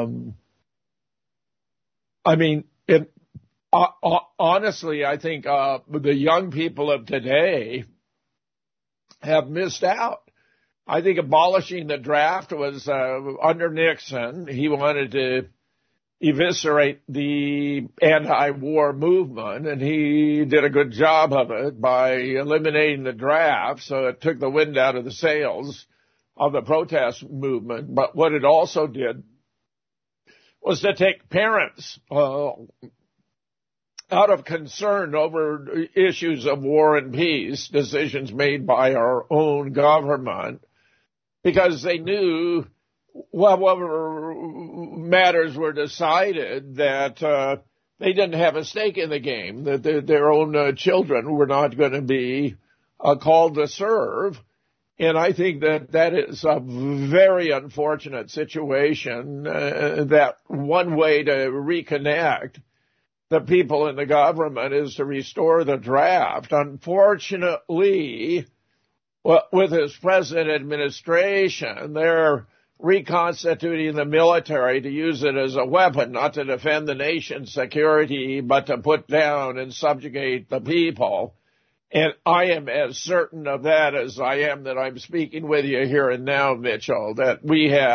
Honestly, I think the young people of today have missed out. I think abolishing the draft was under Nixon. He wanted to eviscerate the anti-war movement, and he did a good job of it by eliminating the draft, so it took the wind out of the sails of the protest movement. But what it also did was to take parents out of concern over issues of war and peace, decisions made by our own government, because they knew whatever matters were decided that they didn't have a stake in the game, that their own children were not going to be called to serve. And I think that is a very unfortunate situation, that one way to reconnect the people in the government is to restore the draft. Unfortunately, with his present administration, they're reconstituting the military to use it as a weapon, not to defend the nation's security, but to put down and subjugate the people. And I am as certain of that as I am that I'm speaking with you here and now, Mitchell, that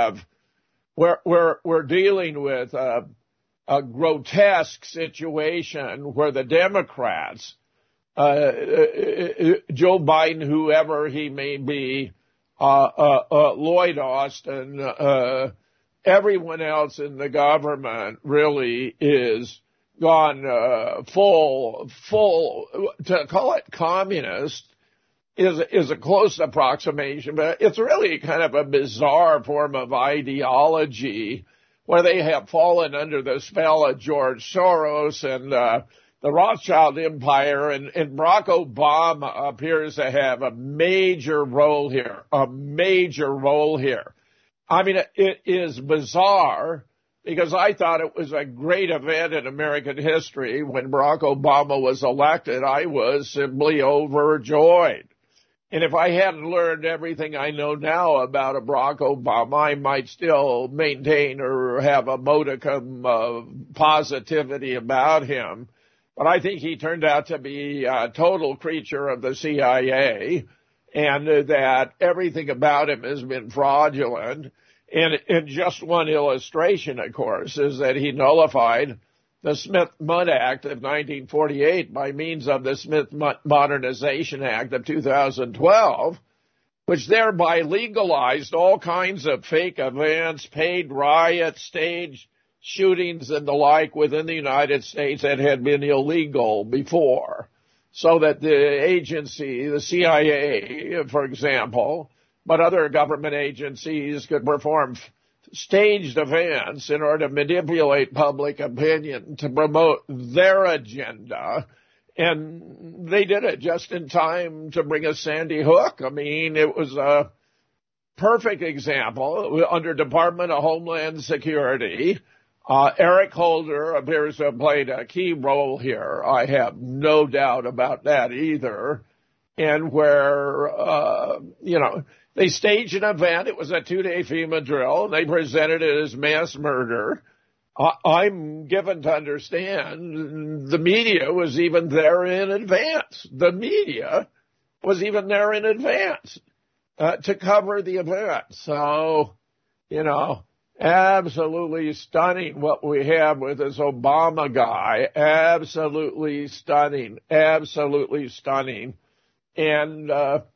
we're dealing with a grotesque situation where the Democrats, Joe Biden, whoever he may be, Lloyd Austin, everyone else in the government really is gone full. To call it communist is a close approximation, but it's really kind of a bizarre form of ideology where they have fallen under the spell of George Soros and the Rothschild Empire, and Barack Obama appears to have a major role here. I mean, it is bizarre because I thought it was a great event in American history when Barack Obama was elected. I was simply overjoyed. And if I hadn't learned everything I know now about Barack Obama, I might still maintain or have a modicum of positivity about him. But I think he turned out to be a total creature of the CIA, and that everything about him has been fraudulent. And just one illustration, of course, is that he nullified the Smith-Mundt Act of 1948 by means of the Smith-Mundt Modernization Act of 2012, which thereby legalized all kinds of fake events, paid riots, staged shootings and the like within the United States that had been illegal before, so that the agency, the CIA, for example, but other government agencies could perform staged events in order to manipulate public opinion to promote their agenda. And they did it just in time to bring us Sandy Hook. I mean, it was a perfect example under Department of Homeland Security. Eric Holder appears to have played a key role here. I have no doubt about that either. And where, they staged an event. It was a 2-day FEMA drill. They presented it as mass murder. I'm given to understand the media was even there in advance. The media was even there in advance to cover the event. So, absolutely stunning what we have with this Obama guy. Absolutely stunning. Absolutely stunning. And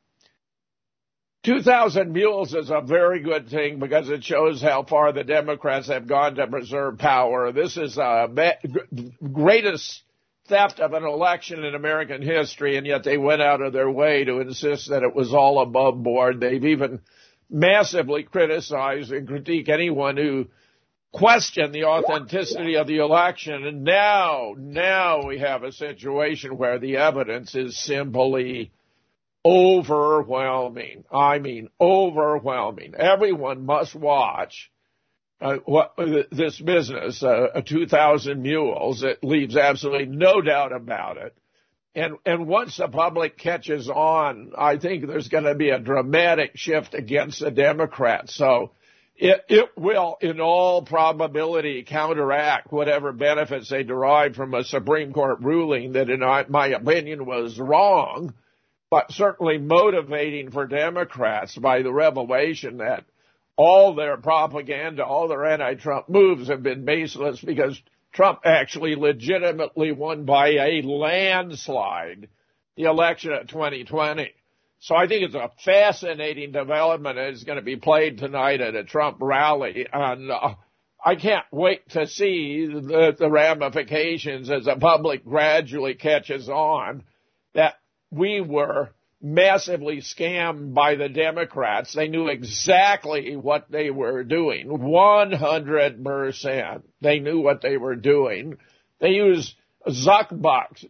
2,000 Mules is a very good thing because it shows how far the Democrats have gone to preserve power. This is the greatest theft of an election in American history, and yet they went out of their way to insist that it was all above board. They've even massively criticize and critique anyone who questioned the authenticity of the election. And now we have a situation where the evidence is simply overwhelming. I mean, overwhelming. Everyone must watch this business, 2,000 Mules. It leaves absolutely no doubt about it. And once the public catches on, I think there's going to be a dramatic shift against the Democrats. So it will, in all probability, counteract whatever benefits they derive from a Supreme Court ruling that, in my opinion, was wrong. but certainly motivating for Democrats by the revelation that all their propaganda, all their anti-Trump moves have been baseless because Trump actually legitimately won by a landslide the election of 2020. So I think it's a fascinating development that is going to be played tonight at a Trump rally. And I can't wait to see the ramifications as the public gradually catches on that we were massively scammed by the Democrats. They knew exactly what they were doing, 100%. They knew what they were doing. They used Zuckerberg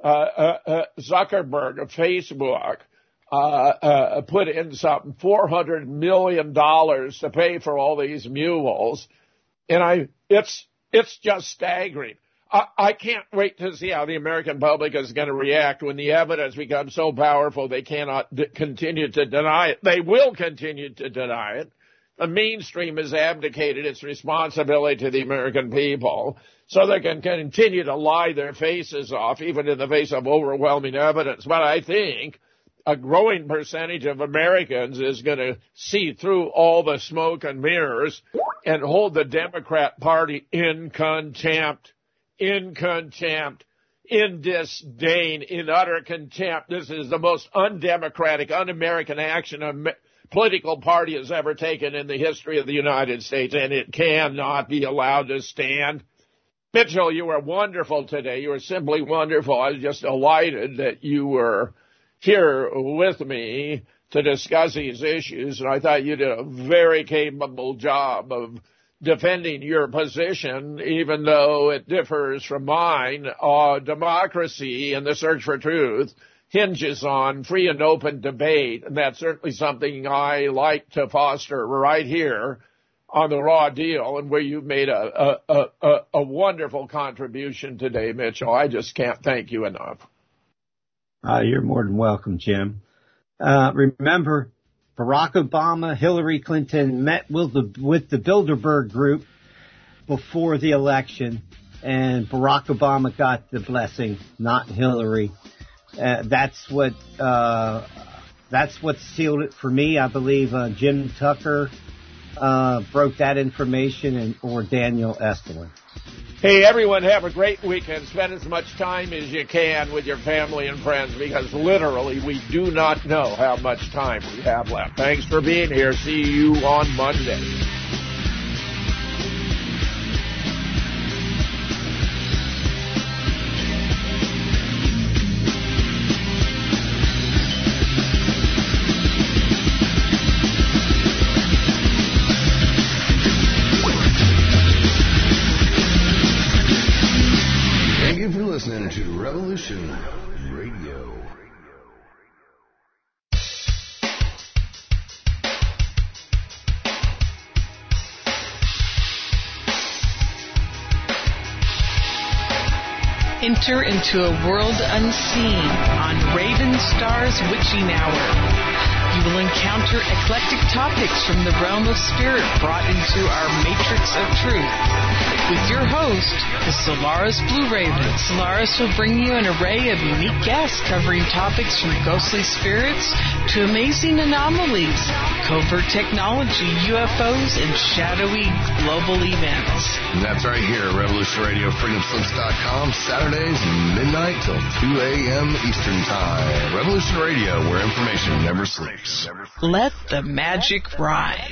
of Facebook, put in some $400 million to pay for all these mules. And it's just staggering. I can't wait to see how the American public is going to react when the evidence becomes so powerful they cannot continue to deny it. They will continue to deny it. The mainstream has abdicated its responsibility to the American people, so they can continue to lie their faces off, even in the face of overwhelming evidence. But I think a growing percentage of Americans is going to see through all the smoke and mirrors and hold the Democrat Party in contempt. In contempt, in disdain, in utter contempt. This is the most undemocratic, un-American action a political party has ever taken in the history of the United States, and it cannot be allowed to stand. Mitchell, you were wonderful today. You were simply wonderful. I was just delighted that you were here with me to discuss these issues, and I thought you did a very capable job of defending your position, even though it differs from mine. Democracy and the search for truth hinges on free and open debate, and that's certainly something I like to foster right here on The Raw Deal, and where you've made a wonderful contribution today, Mitchell. I just can't thank you enough. You're more than welcome, Jim. Remember, Barack Obama, Hillary Clinton met with the Bilderberg Group before the election, and Barack Obama got the blessing, not Hillary. That's what sealed it for me. I believe Jim Tucker broke that information, or Daniel Estler. Hey, everyone, have a great weekend. Spend as much time as you can with your family and friends, because literally we do not know how much time we have left. Thanks for being here. See you on Monday. Listening to Revolution Radio. Enter into a world unseen on Raven Star's Witching Hour. You will encounter eclectic topics from the realm of spirit brought into our matrix of truth. With your host, the Solaris Blue Raven. Solaris will bring you an array of unique guests covering topics from ghostly spirits to amazing anomalies, covert technology, UFOs, and shadowy global events. And that's right here at Revolution Radio, freedomslips.com, Saturdays midnight till 2 a.m. Eastern Time. Revolution Radio, where information never sleeps. Let the magic rise.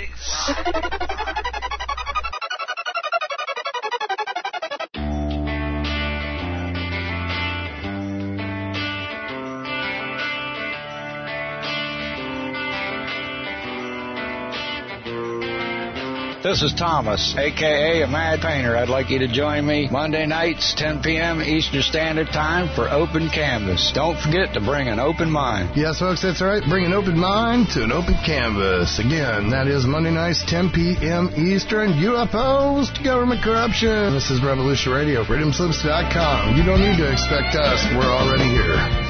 This is Thomas, a.k.a. a Mad Painter. I'd like you to join me Monday nights, 10 p.m. Eastern Standard Time for Open Canvas. Don't forget to bring an open mind. Yes, folks, that's right. Bring an open mind to an open canvas. Again, that is Monday nights, 10 p.m. Eastern. UFOs to government corruption. This is Revolution Radio, freedomslips.com. You don't need to expect us. We're already here.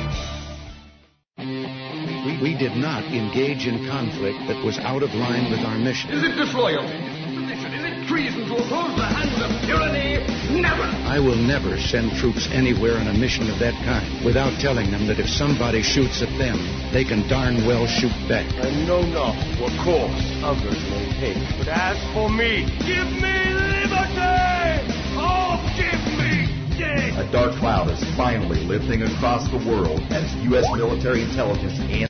We did not engage in conflict that was out of line with our mission. Is it disloyalty? Is it treason to oppose the hands of tyranny? Never! I will never send troops anywhere on a mission of that kind without telling them that if somebody shoots at them, they can darn well shoot back. I know not what course others may take, but as for me, give me liberty! Oh, give me death! A dark cloud is finally lifting across the world as U.S. military intelligence and